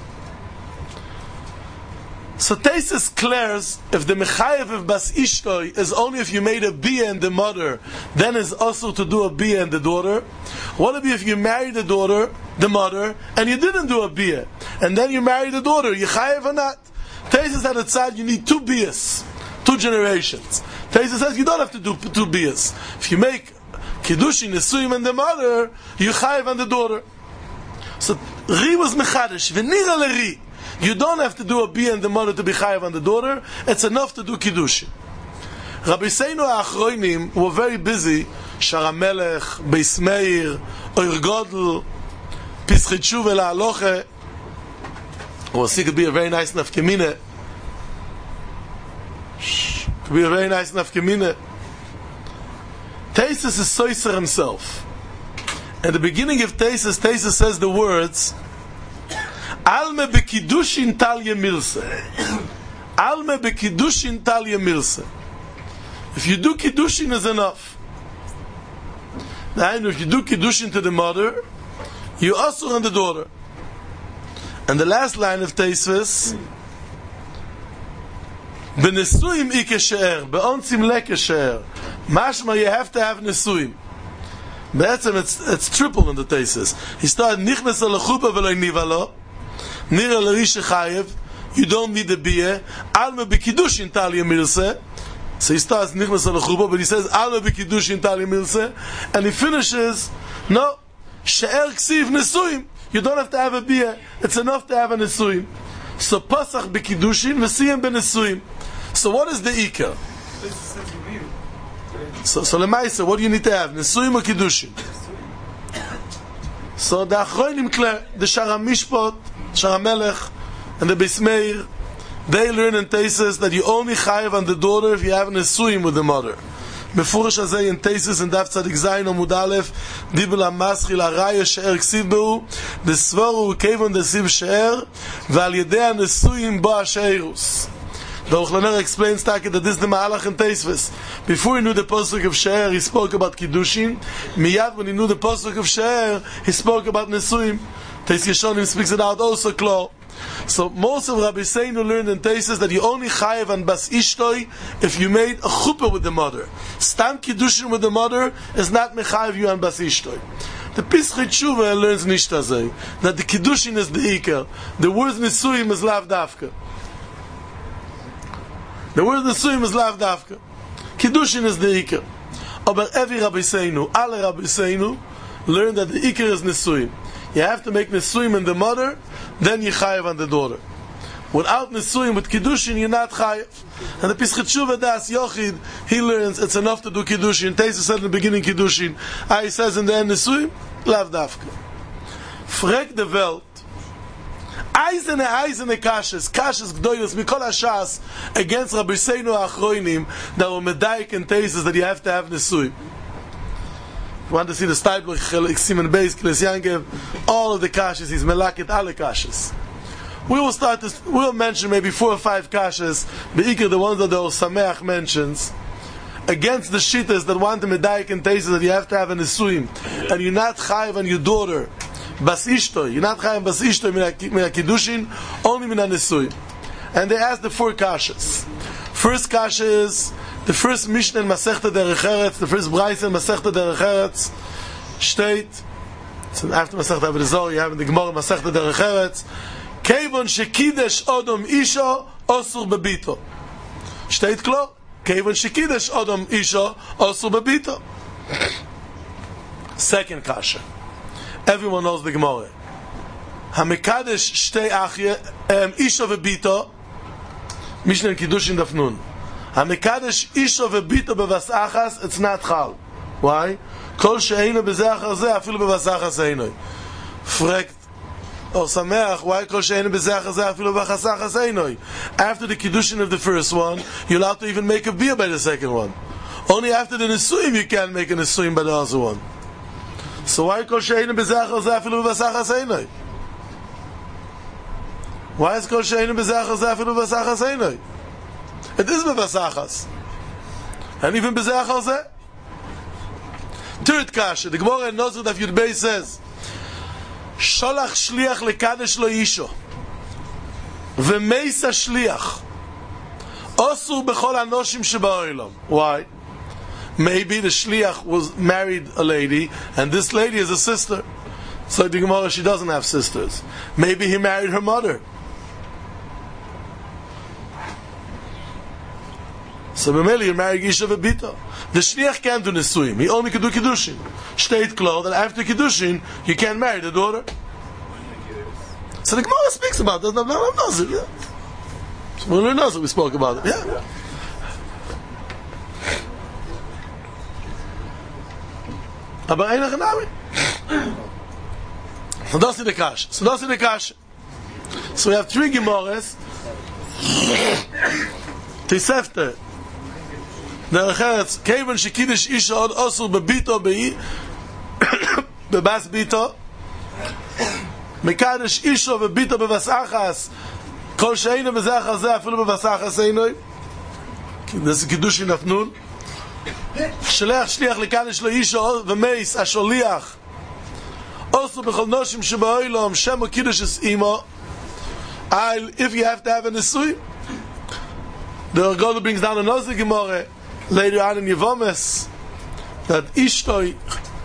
So Tesis declares if the mechayev of Bas Ishtoi is only if you made a bia and the mother, then it's also to do a bia and the daughter. What if if you married the daughter, the mother, and you didn't do a bia, and then you married the daughter, you chayev or not? Tesis had a side you need two bias, two generations. Tesis says you don't have to do two bias. If you make kiddushin, nesuyim and the mother, you chayev on the daughter. So Ri was mechadish, v'nira l'Ri. You don't have to do a bia and the mother to be chayav on the daughter. It's enough to do kiddushin. Rabbi Seinu Achroinim were very busy. Shara Melech, Beis Meir, Oir Godel, Pischei Tshuva LaHaloche. Or see, could be a very nice nafkemine. Could be a very nice nafkemine. Tesis is Soiser himself. At the beginning of Tesis, Tesis says the words Alme bekiddushin tal yemilse. Alme bekiddushin tal yemilse. If you do kiddushin is enough. Now, if you do kiddushin to the mother, you also on the daughter. And the last line of Teisvus, Benesuim ikesher, beonsim lekesher. Mashma, you have to have nesuim. But it's it's triple in the Teisvus. He started nichnes al chupa v'lo nivalo. Nira l'risha chayev, you don't need the bia. Alma b'kiddushin tal yemilse. So he starts nichnas al chupa, but he says alma b'kiddushin tal yemilse, and he finishes no she'er ksiv nesuim. You don't have to have a bia. It's enough to have a nesuim. So pasach b'kiddushin v'siyem b'nesuim. So what is the ikar? So so lemaisa, what do you need to have? Nesuim or kiddushin? So the Achroinim clear, the Shara Mishpot, Shara Melech, and the Beis Meir, they learn in Tesis that you only chayev on the daughter if you have an esuim with the mother. Befurish hazeh in Tesis in Daf Tzadik Zayin Amud Aleph, Dibel HaMaschil HaRaya She'er Ksiv Behu, Desvoru Kevon Desiv She'er, Ve'al Yedei HaNesuim Bo HaShe'erus. The Ochlaner explains that this is the Mahalach in Teisvus. Before he knew the Pasuk of She'er, he spoke about Kiddushin. Miyad, when he knew the Pasuk of She'er, he spoke about Nesuim. Teis Yeshonim speaks it out also clear. So most of Rabbi Seinu learned in Teisvus that you only chayev on Bas Ishtoi if you made a chuppah with the mother. Stam Kiddushin with the mother is not mechayev you on Bas Ishtoi. The Pischei Tshuva learns nishtazei that the Kiddushin is the Iker. The word Nesuim is lav dafka. The word Nesuim is lav dafka. Kiddushin is the Iker. Aber every Rabbeinu, alle Rabbeinu, learn that the Iker is Nesuyim. You have to make Nesuyim in the mother, then you chayev on the daughter. Without Nesuyim, with Kiddushin, you're not chayev. And the Pischat Shuvah Das Yochid, he learns it's enough to do Kiddushin. Teisa said in the beginning Kiddushin. Ah, he says in the end Nesuyim, Lav Dafka. Frek de Welt. Eisene, eisene Kashes, Kashes Gdoyos, Mikol HaShas, against Rabbi Seinu Achroinim, that were Medayik and Teisas that you have to have Nesuyim. If you want to see the Steibler, Simen Beis, Kles Yankev, all of the Kashes, he's Melakit alle Kashes. We will start this, we'll mention maybe four or five Kashes, Be'ikr, the ones that the Sameach mentions, against the Shittas that want the Medayik and Teisas that you have to have a Nesuyim, and you're not Chayiv on your daughter, Bas Ishto, you're not Chayiv Bas Ishto min Kiddushin, only min Nesuyim. And they ask the four Kashes. First Kasha is, the first Mishnah in Masechta Derech Eretz, the first Braisa in Masechta Derech Eretz, state, so after Masechta Avodah Zarah, you have in the Gemara Masechta Derech Eretz, Kevon shekidesh Odom Isha Osur Bebito. State klar, Kevon shekidesh Odom Isha Osur Bebito. Second Kasha. Everyone knows the Gemara. Hamikadesh Shtei Achye Isha Vebito, Mishnah in Kiddushin Daf Nun. Hamikadesh Isha Vebito Bevas Achas, it's not Chal. Why? Kol she'eino bezeh achar zeh, afilu bevas achas eino. Frekt or Sameach, why kol she'eino bezeh achar zeh, afilu bevas achas eino? After the Kiddushin of the first one, you're allowed to even make a beer by the second one. Only after the Nesuyim you can make a Nesuyim by the other one. So why kol she'eino bezeh achar zeh, afilu bevas achas eino? Why is kol she'eino bezeh achar zeh, afilu bevas achas eino? It is bevas achas. And even bezeh achar zeh. Third Kasha, the Gemara in Nozir Daf Yud Beis says, Sholach shliach lekadesh lo isho, v'meisa shliach, osur bechol anoshim sheba'olam. Why? Maybe the shliach was married a lady, and this lady is a sister. So the Gemara, she doesn't have sisters. Maybe he married her mother. So b'meli, you marry Isha v'bito. The shliach can't do Nesuyim. He only can do Kiddushin. State klar that after Kiddushin, you can't marry the daughter. So the Gemara speaks about that. No, no, no, no, yeah. So we learn Nazir, we spoke about it. Yeah. Aber einer genami. So that's the Kash. So that's the Kash. So we have three Gemaras. Tisefte. Derech Eretz, Kevon shekidesh Isha od osur bebito bebas bito, Mekadesh Isha vebito bebas achas, kol she'eino bezeh achar zeh, afilu bebas achas eino. This is Kiddushin Daf Nun. Shleach shliach lekadesh lo Isha v'meis asholiach, osur bechol noshim sheba'olam, shemo kiddush es imo. If you have to have a Nesuyim, the Ergoda brings down another Gemara later on in Yevomes that Ishtoi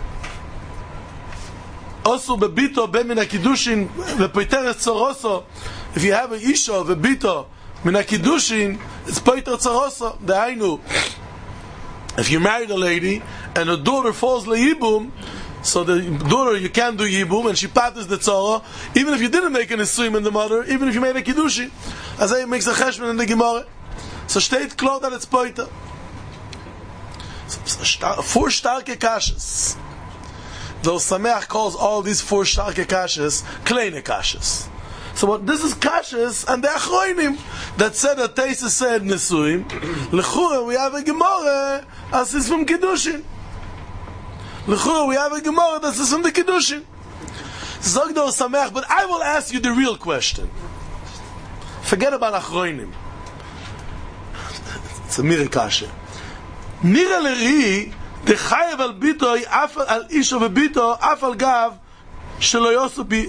also bebito ben min hakiddushin vepoiter tzoroso. If you have an Isha bebito min hakiddushin, it's poiter tzoroso. Dehainu, if you married a lady and her daughter falls leibum, so the daughter you can't do yibum and she patters the tzara, even if you didn't make an Nesuyim in the mother, even if you made a kiddushin, as it makes a cheshbon in the Gemara. So steht klar that it's poiter. Four starke kashes. Though Sameach calls all these four starke kashes kleine kashes. So what this is kashes and the achroinim that said that Teisa said Nesuyim. L'chura we have a Gemara as is from Kiddushin. L'chura we have a Gemara that is from the Kiddushin. Zog do Sameach, but I will ask you the real question. Forget about achroinim. It's a mirror kasha. Nira l'ri de chayev al bito afal al isho v'bito afal gav shelo yosu bi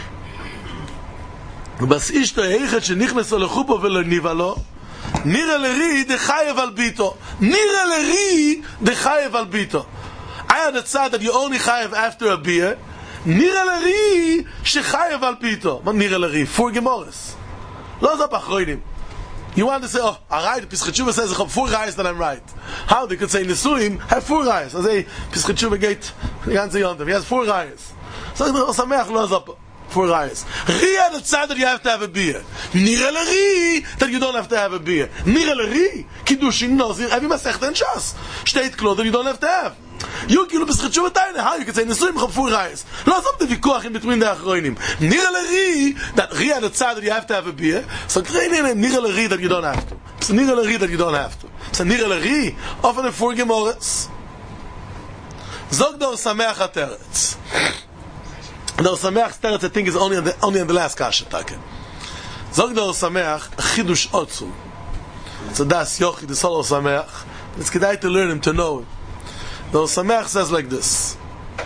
bas ishto yeichet shenichneso lechupo velo nivalo. Nira l'ri de chayev al bito. Nira l'ri de chayev al bito. I had a tzad that you only chayev after a beer. Nira l'ri she chayev al bito. What nira l'ri? Four Gemaras. Lo zap achroinim. You want to say, oh, alright, Pesach Tshuva says, I have four rayas that I'm right. How? They could say, Nesuim have four rayas. I say, Pesach Tshuva geht, the ganze Yontif. He has four rayas. So, the Sameach loves up four rayas. Ria, the tzad that you have to have a beer. Nira l'ri, that you don't have to have a beer. Nira l'ri, Kiddushin Nozir, every Masech and Shas. State clothes that you don't have to have. You כאילו Pesach Tshuva Taina, how you can say, Nesuim have four rayas. לא עזוב the vikuach in between the achroinim. Nira l'ri, that Ria, the tzad that you have to have a beer. So, Nira l'ri, that you don't have to. It's Nira l'ri that you don't have to. It's Nira l'ri, often in four Gemorahs. Zog do Sameach HaTeretz. The Sameach Teretz, I think, is only on the, only on the last Kasha Take. Zog do Sameach, Chidush Otzum. So that's Yochi, the Solo Sameach. It's kedai to learn him, to know him. The Sameach says like this.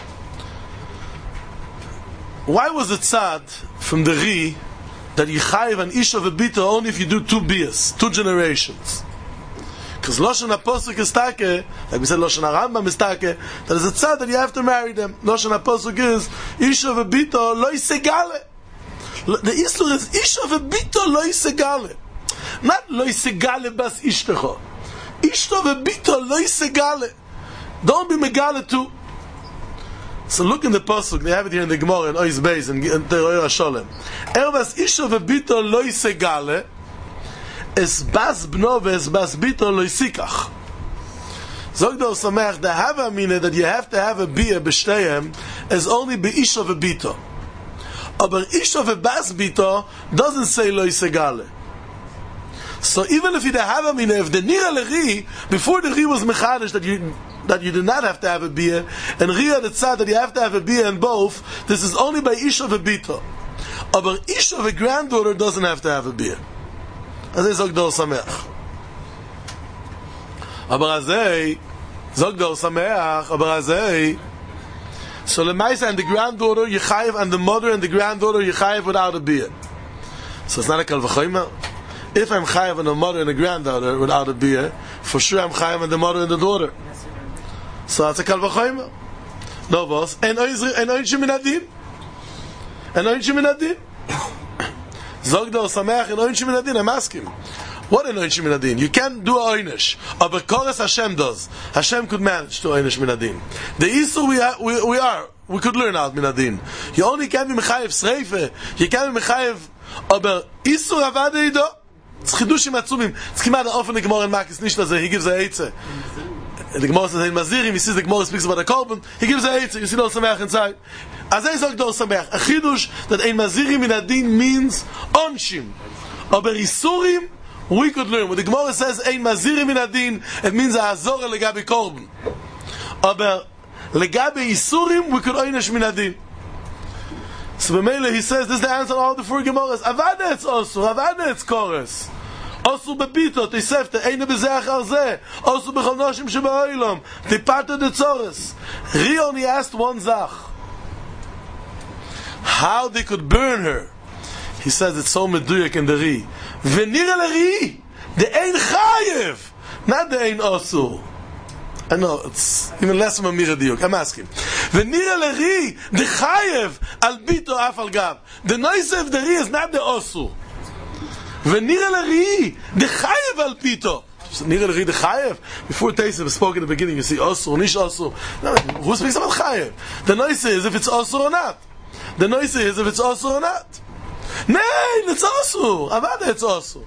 Why was it sad from the Ri that you chayiv an ish of a bita only if you do two bias, two generations? Because Loshan HaPosuk is take, like we said, Loshan HaRambam is take, that is a tzad that you have to marry them. Loshan HaPosuk is, ish of a bita lo yisegale. The Isur is, ish of a bita lo yisegale. Not lo yisegale bas ishtecho. Ish of a bita lo yisegale. Don't be megale too. So look in the Pasuk, they have it here in the Gemara, in Ois Beis, in Teroyer HaSholem. Ervas ish of a bita lo yisegale, es bas bno ve es bas bito lo yisikach. Zog do Sameach, the hava mine that you have to have a bia b'shteyem is only be-ish of a bito. But ish of a bas bito doesn't say lo yisegale. So even if you have a mine, if the nira l'ri, before the ri was mechadish that you that you do not have to have a bia, and ria the tzad that you have to have a bia in both, this is only by ish of a bito. But ish of a granddaughter doesn't have to have a bia. As I zog do Sameach. Aber azay, zog do Sameach, aber azay, so lemaisa and the granddaughter, Yechayev, and the mother and the granddaughter, Yechayev without a beer. So it's not a kal v'choyma. If I'm chayev and the mother and the granddaughter without a beer, for sure I'm chayev and the mother and the daughter. So it's a kal v'choyma. No, boss. En oinshim min adin. En oinshim min adin. Zog do Sameach in oinshim min adin. I'm asking. What in oinshim min adin? You can't do a oinish. But Koras Hashem does. Hashem could manage to oinish min adin. The Isur we are, we, we are, we could learn out min adin. You only can be mechayev sreife. You can be mechayev, aber Isur avade ido. It's chidushim atzumim. It's kimad often the Gemara in Makis Nishla he gives a eitze. The Gemara says in Mazirim, he sees the Gemara speaks about the Korban, he gives a eitze. You see do Sameach inside. As I zog do Sameach, a chidush that ein Mazirim min adin means onshim. Aber Isurim, we could learn. When the Gemara says ein Mazirim min adin, it means a hazor legabi Korban. Aber legabi Isurim, we could oinish min adin. So B'meile he says, this is the answer to all the four Gemaras. Avada it's Osur, Avada it's Kores. Osur bebito, Tesefte, Eine bezeach arzeh. Osur bechol noshim sheba'oilom. Tipata de Tzores. Ri only asked one zach. How they could burn her. He says it's so meduyak in the Ri. Venira le Ri. The Ein Chayev. Not the Ein Osur. I know, it's even less from a miradiuk. I'm asking. Venira l'ri, the chayev al bito af al gav. The noise of the ri is not the osu. Venira l'ri, the chayev al bito. Nira l'ri, the chayev. Before Teisem was spoken in the beginning, you see osu, nish osu. No, who speaks about chayev? The noise is if it's osu or not. The noise is if it's osu or not. Nay, it's osu. Avada, it's osu.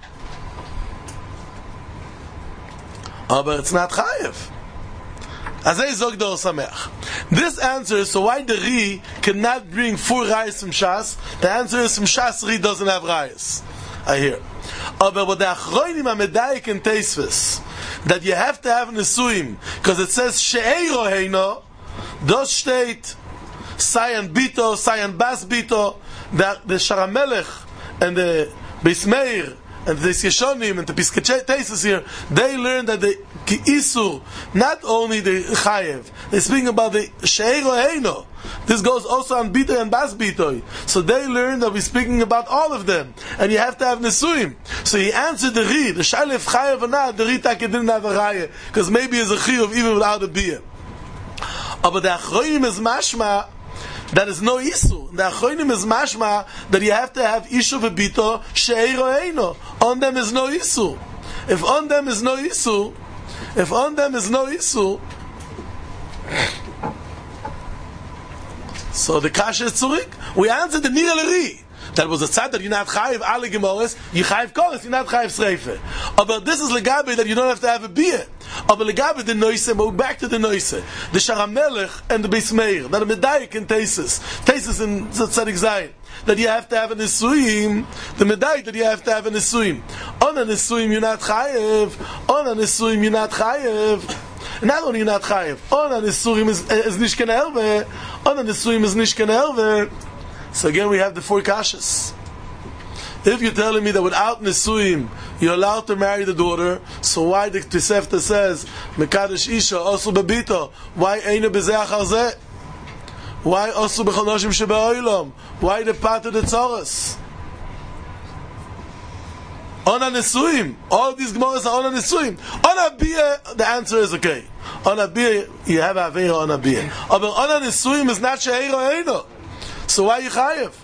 Oh, but it's not chayev. This answer is, so why the Ri cannot bring four rayas from Shas? The answer is, from Shas Ri doesn't have rayas. I hear. But what the Achroinim HaMedayik and Teisves, that you have to have Nesuim, because it says, She'eiro Heino, does state, Sayan Bito, Sayan Bas Bito, that the Sharamelech and the Beis Meir, and the Yeshonim and the Piskei Teisves here, they learn that the Ki Isur, not only the Chayev, they're speaking about the She'eiro Heino. This goes also on Bito and Bas Bito. So they learn that we're speaking about all of them. And you have to have Nesuim. So he answered the Ri, the Shalef Chayev or not, the Ri Take didn't have a Raya, because maybe it's a Chiyuv even without a Bia. But the Achroim is mashma, that is no Isur. The Achronim is mashma that you have to have Isha v'bito she'eiro eino. On them is no Isur. If on them is no Isur, if on them is no Isur, so the kasha is zurik. We answered the Nira Leri. That was a tzad that you're not chayiv alle gemores, you chayiv koros, you're not chayiv sreife. But this is legabe that you don't have to have a beer. But legabe the noise, move back to the noise. The Sharamelech and the Beis Meir, that are medayik in Tesis, Tesis in Tzadik Zayin, that you have to have a Nisuim, the medayik that you have to have a Nisuim. On a Nisuim you're not chayiv, on a Nisuim you're not chayiv. Not only you're not chayiv, on a Nisuim is, is nish ken erve, on a Nisuim is nish ken erve. So again we have the four kashas. If you're telling me that without Nisuim you're allowed to marry the daughter, so why the Tosefta says Mekadesh Isha Osu Bebito? Why Eina Bezeh Achar Zeh? Why Osu B'chol Noshim Shebe'olam? Why the part of the Tzoros? On a Nisuim, all these Gemaras are on a Nisuim. On a Bia, the answer is okay. On a Bia, you have Aveira on a Bia. But on a Nisuim is not She'eiro Eino. So why you chayev?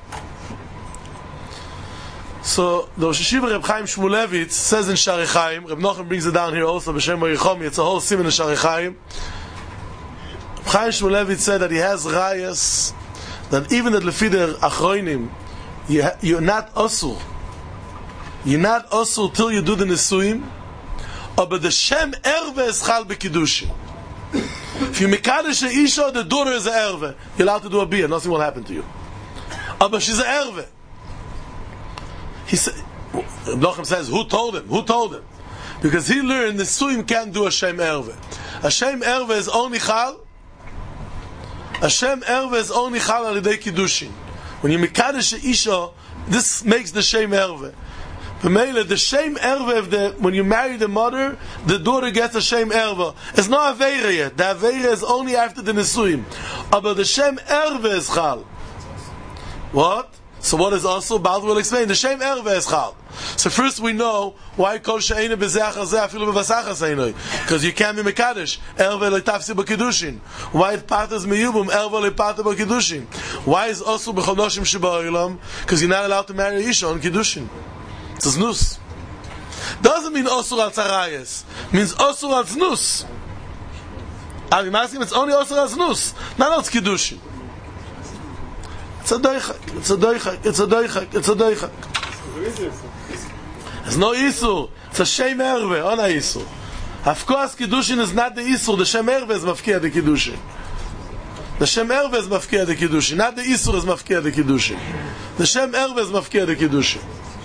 So the Rosh Hashiva Reb Chaim Shmulevitz says in Shari Chaim, Reb Nochem brings it down here also, B'Shem Marichomi, it's a whole sim in Shari Chaim. Reb Chaim Shmulevitz said that he has rayas, that even at Lefider Achroinim, you're not osur. You're not osur till you do the Nisuim, or but the Shem Erve is Chal B'Kiddushin. If you mekadesh a isha, the daughter is a erve. You're allowed to do a bia, nothing will happen to you. Oh, but she's a erve. He said, Blochem says, who told him? Who told him? Because he learned the suim can't do a shem erve. A shem erve is only chal. A shem erve is only chal alidei kiddushin. When you mekadesh a isha, this makes the shem erve. The same erve, the, when you marry the mother, the daughter gets a same erve. It's not aveira yet. The aveira is only after the nisuim. But the same erve is chal. What? So what is also? Bald will explain. The same erve is chal. So first we know why kol she'eina b'zeach hazeh afilu b'vasach hazeh, because you can't be mekadesh erve le'tafsi b'kiddushin. Why it patas miyubum erve le'pata b'kiddushin? Why is also b'chol noshim sheba'olam? Because you're not allowed to marry isha on kiddushin. It's a znus. Doesn't mean osur al tzarayas. Means osur al znus. I'm asking, it's only osur al znus, not al kiddushin. It's a doichak. It's a doichak. It's a doichak. It's a doichak. There's no isur. It's a shem erve on a isur. Of course, kiddushin is not the isur. The shem erve is mafkia the kiddushin. The shem erve is mafkia the kiddushin. Not the isur is mafkia the kiddushin. The shem erve is mafkia the kiddushin.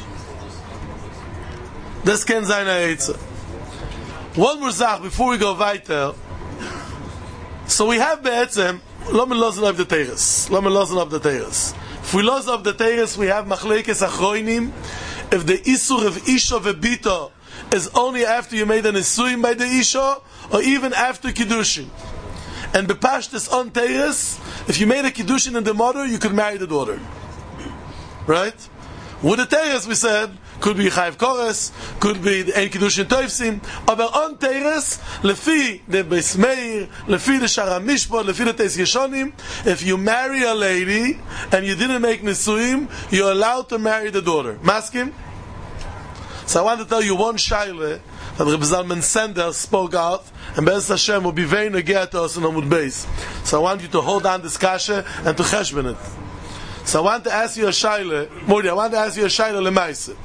Das kann sein Eitze. One more Zach before we go weiter. So we have Be'etzem, let me lozen of the Teres. Let me lozen of the Teres. If we lozen of the Teres, we have Machlekes Achroinim. If the Isur of Isha Vebita is only after you made an Isuim by the Isha, or even after Kiddushin. And Bepashtis on Teres, if you made a Kiddushin in the mother, you could marry the daughter. Right? With the Teres we said, could be Chayiv Kores, could be the Ein Kiddushin Toifsim, but on Teres, lefi the Beis Meir, lefi the Shara Mishpot, lefi the Teis Yeshonim, if you marry a lady and you didn't make Nisuim, you're allowed to marry the daughter. Maskim? So I want to tell you one shaila that Reb Zalman Sender spoke out, and Be'ez Hashem will be very negeh to us in Amud Beis. So I want you to hold on this kasha and to cheshbon it. So I want to ask you a shaila, Mordi, I want to ask you a shaila lemaise.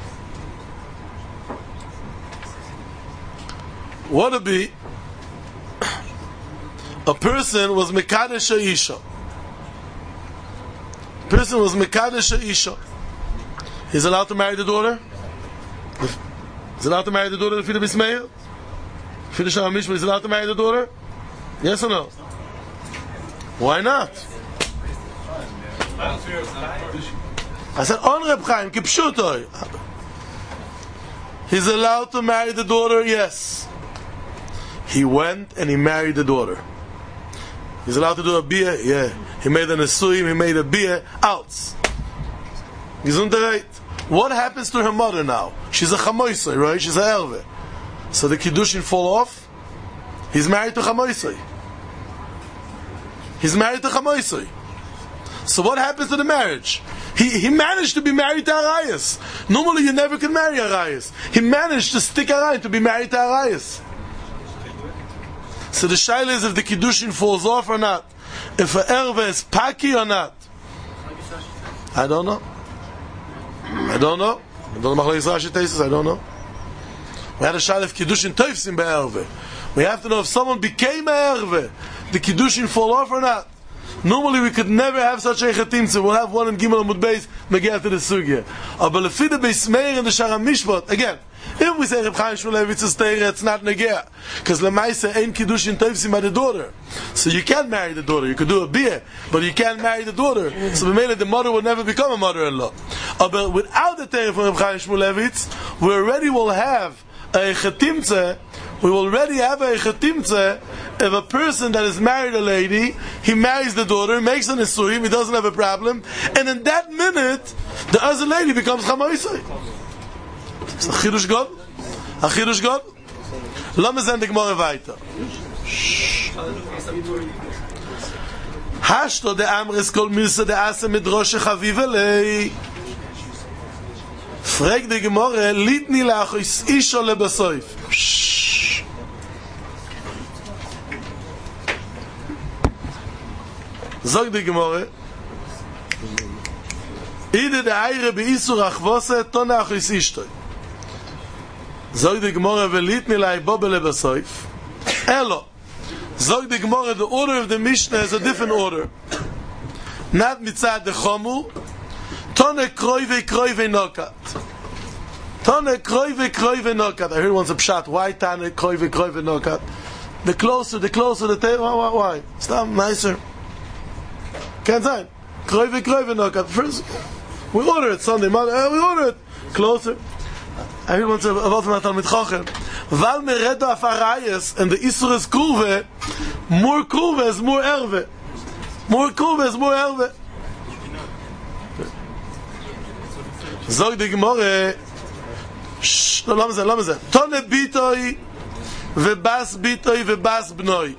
What would be a person was mekadesh a isha. A person was mekadesh a isha. He's allowed to marry the daughter? He's allowed to marry the daughter of the Beis Meir? For the Shara Mishpah, he's allowed to marry the daughter? Yes or no? Why not? I said, on Reb Chaim, kipshutoi. He's allowed to marry the daughter, yes. He went and he married the daughter. He's allowed to do a bia, yeah. He made an asuim, he made a bia, out. He's on the right. What happens to her mother now? She's a chamoisai, right? She's a erve. So the kiddushin fall off. He's married to chamoisai. He's married to chamoisai. So what happens to the marriage? He he managed to be married to Arayas. Normally you never can marry Arayas. He managed to stick around to be married to Arayas. So the shaila is if the kiddushin falls off or not. If a erve is paki or not. I don't know. I don't know. I don't know. I don't know. We had a shaila if kiddushin teifsim be'erve. We have to know if someone became a erve, the kiddushin fall off or not. Normally we could never have such a chetimtze. We'll have one in Gimel Amud Beis Megeh to the sugya. But lefi the Beis Meir and the Shara Mishpat again. If we say Reb Chaim Shmulevitz Teira, it's not negeh, because lemaisa ain't kiddushin teifsim by the daughter. So you can't marry the daughter. You could do a beer, but you can't marry the daughter. So b'meila the mother will never become a mother-in-law. But without the Teira from Reb Chaim Shmulevitz, we already will have a chetimtze. We already have a chetimtze. If a person that is married a lady, he marries the daughter, makes an isurim, he doesn't have a problem, and in that minute, the other lady becomes chamaisai. It's a chidush god. A chidush god. Lass mir sehen die Gemara weiter. Hast du der Amris kol Milse der Asse mit Rosh Chavivelei? Frag die Gemara, litni lach is isho lebesoif. Sag die Gemara, ide de Eire be Isur achvose tonach is ishtoi. Sag die Gemara, velitni lai bobele besoif. Elo. Sag die Gemara, the order of the Mishnah is a different order. Not mitzad de chomu, tone kroive kroive nokat. Tone kroive kroive nokat. I heard once a pshat, why tane kroive kroive nokat? The closer, the closer the tail, why? why? Stop, nicer. Can't say. Kroive kroive nokat. First, we order it Sunday, Monday, uh, we order it closer. I heard once a word from Talmid Chacham. Val meredo afarayes, and the Isur is kurve, more kurve is more erve. More kurve is more erve. Zog die Gemorre, shh, no, lass me say, lass me say. Tone bitoi, vebas bitoi, vebas bnoi.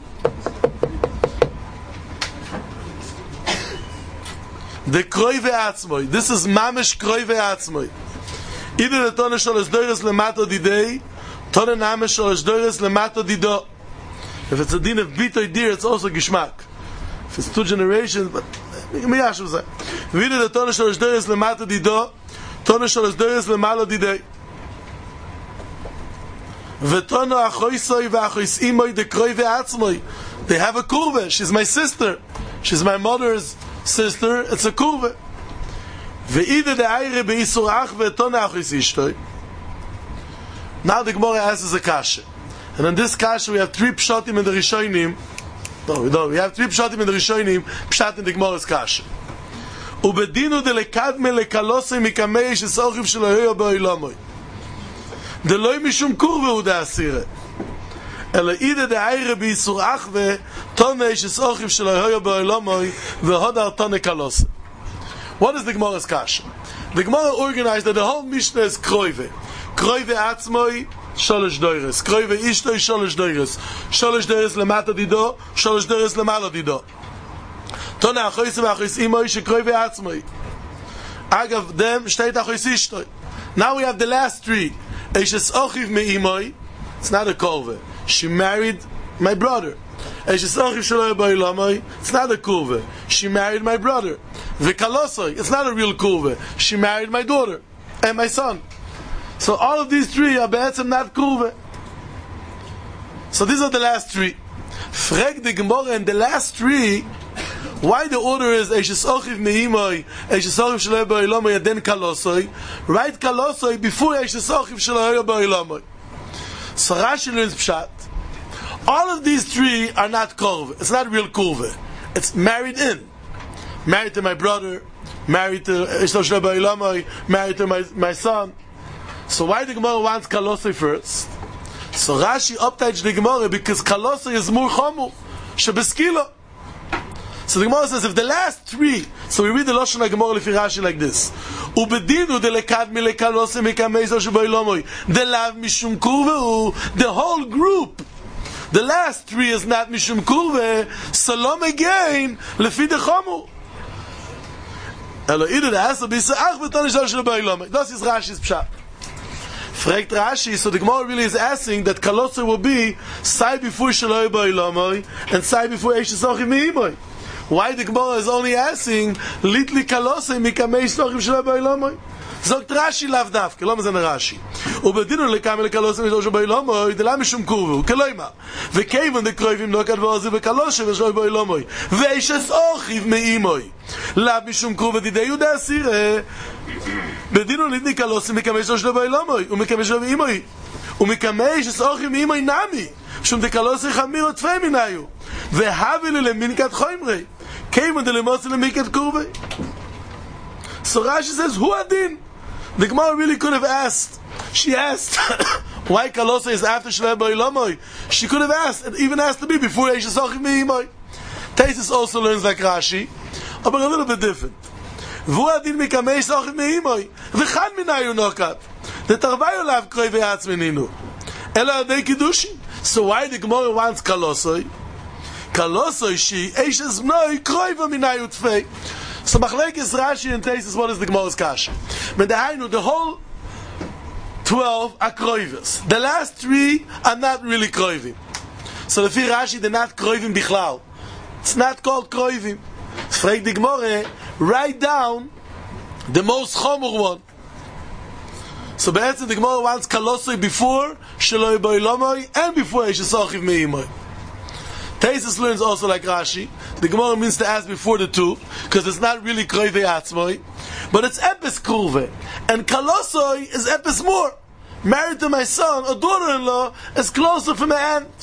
The kroive atzmoi. This is mamish kroive atzmoi. Either the tone shol esdoires lemato didei, tone name shol esdoires lemato dido. If it's a din of bitoi dir, it's also gishmak. If it's two generations, but miyash was that. Either the tone shol esdoires lemato dido, tone shol esdoires lemalo didei. Vetono achoisoi v'achois imoi de kroive atzmoi. They have a kurve. She's my sister. She's my mother's sister. It's a kurve. Ve'ide de Eire be'isur ach ve'tone achis ishtoi. Now the Gemara asks a kasha. And in this kasha we have three pshatim in the Rishonim. No, we don't. We have three pshatim in the Rishonim. Pshat in the Gemara's kasha. Ubedinu de lekadme lekalosei mikamei shesochiv shelo yoyo be'olamoi. De loy mishum kurve u de asire. Ela ide de Eire be'isur ach ve'tone shesochiv shelo yoyo be'olamoi ve'hodar tone kalosei. What is the Gemara's kasha? The Gemara organized that the whole Mishnah is kroive. Kroive atzmoi, sholosh doires. Kroive ishtoi, sholosh doires. Sholosh doires lemata dido, sholosh doires lemalo dido. Tona achoyse v'achoyse imoi, she kroive atzmoi. Agav dem, shteit achoyse ishtoi. Now we have the last three. Eishes ochiv me imoi. It's not a kolve. She married my brother. Eishes ochiv shelo ba'olamoi. It's not a kurve. She married my brother. V'kalosoi, it's not a real kurve. She married my daughter and my son. So all of these three are be'etzem not kurve. So these are the last three. Frag the Gemara in the last three, why the order is Eishes Ochiv Me'imoi, Eishes Ochiv Shelo Ba'olamoi, and then Kalosoi. Right Kalosoi before Eishes Ochiv Shelo Ba'olamoi. So Rashi learns Pshat. All of these three are not kurve. It's not real kurve. It's married in. Married to my brother, married to Eishes Shelo Ba'olamoi, married to my, my son. So why the Gemara wants Kalosoi first? So Rashi updates the Gemara because Kalosoi is more chomu, shebeskilo. So the Gemara says if the last three, so we read the Lashon HaGemara lefi Rashi like this: Ubedinu de lekad mi lekalosoi mikamei Eishes Ba'olamoi, de lav mishum kurve, the whole group. The last three is not mishum kurve, salom again lefi de chomu. Elo ide der erste bis ach wird dann nicht schon bei Lama. Das ist Rashi's Pshat. Fragt Rashi, so the Gemara really is asking that Kalosai will be sai before Shaloi by Lama and sai before Eish Sochim Meimoi. Why the Gemara is only asking Litli Kalosai mikamei Sochim Shaloi by Lama? Sagt Rashi lav davke, lama zene Rashi. ובדינו לקמל לקלוסם יש לו שבאילומוי, דלה משום קורבו, כלוימה. וכיוון דקרויבים נוקד ועוזי וקלושם יש לו באילומוי. ואיש אוכיב מאימוי. לאו משום קורבו דידי יהודה אסירה. בדינו ניתני קלוסם מקמש לו שלו באילומוי, ומקמש לו באימוי. ומקמש אוכיב מאימוי נמי. שום דקלוסי חמיר ותפי מנהיו. והבי ללמינקת חוימרי. כיוון דלמוסי למינקת קורבו. So Rashi says, who adin? The Gemara really could have asked. She asked, why Kalosai is after Shalei Ba'ilamoy? She could have asked, and even asked to be before Eish Sochim Me'imoy. Taisus also learns like Rashi, but a little bit different. V'hu adin mikamei Sochim Me'imoy. V'chan minayu nokat. The Tarvayu lav kroi ve'atz meninu. Ela adei Kiddushin. So why the Gemara wants Kalosai? Kalosai she, Eish Esmnoi, kroi ve'minayu tfei. So Machlekes Rashi and Taisus, what is the Gemara's kasha? Medahainu, the whole twelve are kroivers. The last three are not really kroivim. So the Rashi, they're not kroivim bichlal. It's not called kroivim. Frag the Gemara, write down the most chomur one. So basically the Gemara wants Kalosai before Shaloi Ba'ilamoy and before Eish Sochiv Me'imoy. Taisus learns also like Rashi. The Gemara means to ask before the two, because it's not really Kroivei Atzmoi, but it's Epis Kurve. And Kalosoi is Epis more. Married to my son, a daughter-in-law, is closer from my aunt.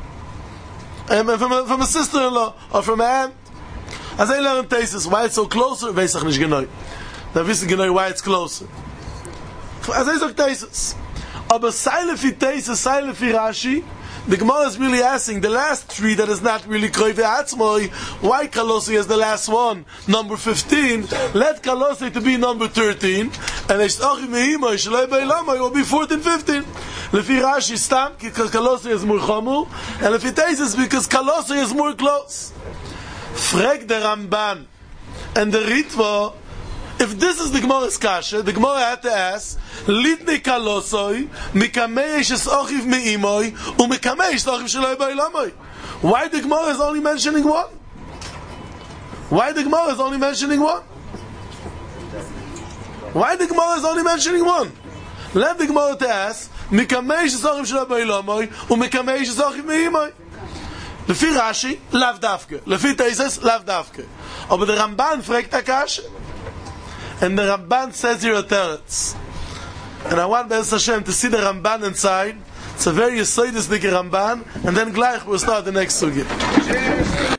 And from a, from a sister-in-law, or from my aunt. As I learn Taisus, why it's so closer, weiß ich nicht genau. Da wissen genau, why it's closer. As I say Taisus. Aber Seile fi Taisus, Seile fi Rashi, the Gemara is really asking the last three that is not really Kroivei Atzmoi, why Kalosai is the last one, number fifteen? Let Kalosai to be number thirteen, and Eish Sochim Me'imoy Shaloi Ba'ilamoy will be fourteen, fifteen. Lefi Rashi stam, because Kalosai is more chomur, and Lefi Taisus because Kalosai is more close. Frag the Ramban and the Ritva. If this is the Gemara's kasha, the Gemara had to ask, Litni Kalosoi, Mikamei Eish Sochiv Me'imoy, Umikamei Eish Sochiv Shaloi Ba'ilamoy. Why the Gemara is only mentioning one? Why the Gemara is only mentioning one? Why the Gemara is only mentioning one? Let the Gemara to ask, Mikamei Eish Sochiv Shaloi Ba'ilamoy, Umikamei Eish Sochiv Me'imoy. Lefi Rashi, lav davke. Lefi Taisus, lav davke. Aber the Ramban fragt a kasha. And the Ramban says here a teretz. And I want Be'ez Hashem to see the Ramban inside. It's a very Yesodistic Ramban. And then gleich we'll start the next sugya.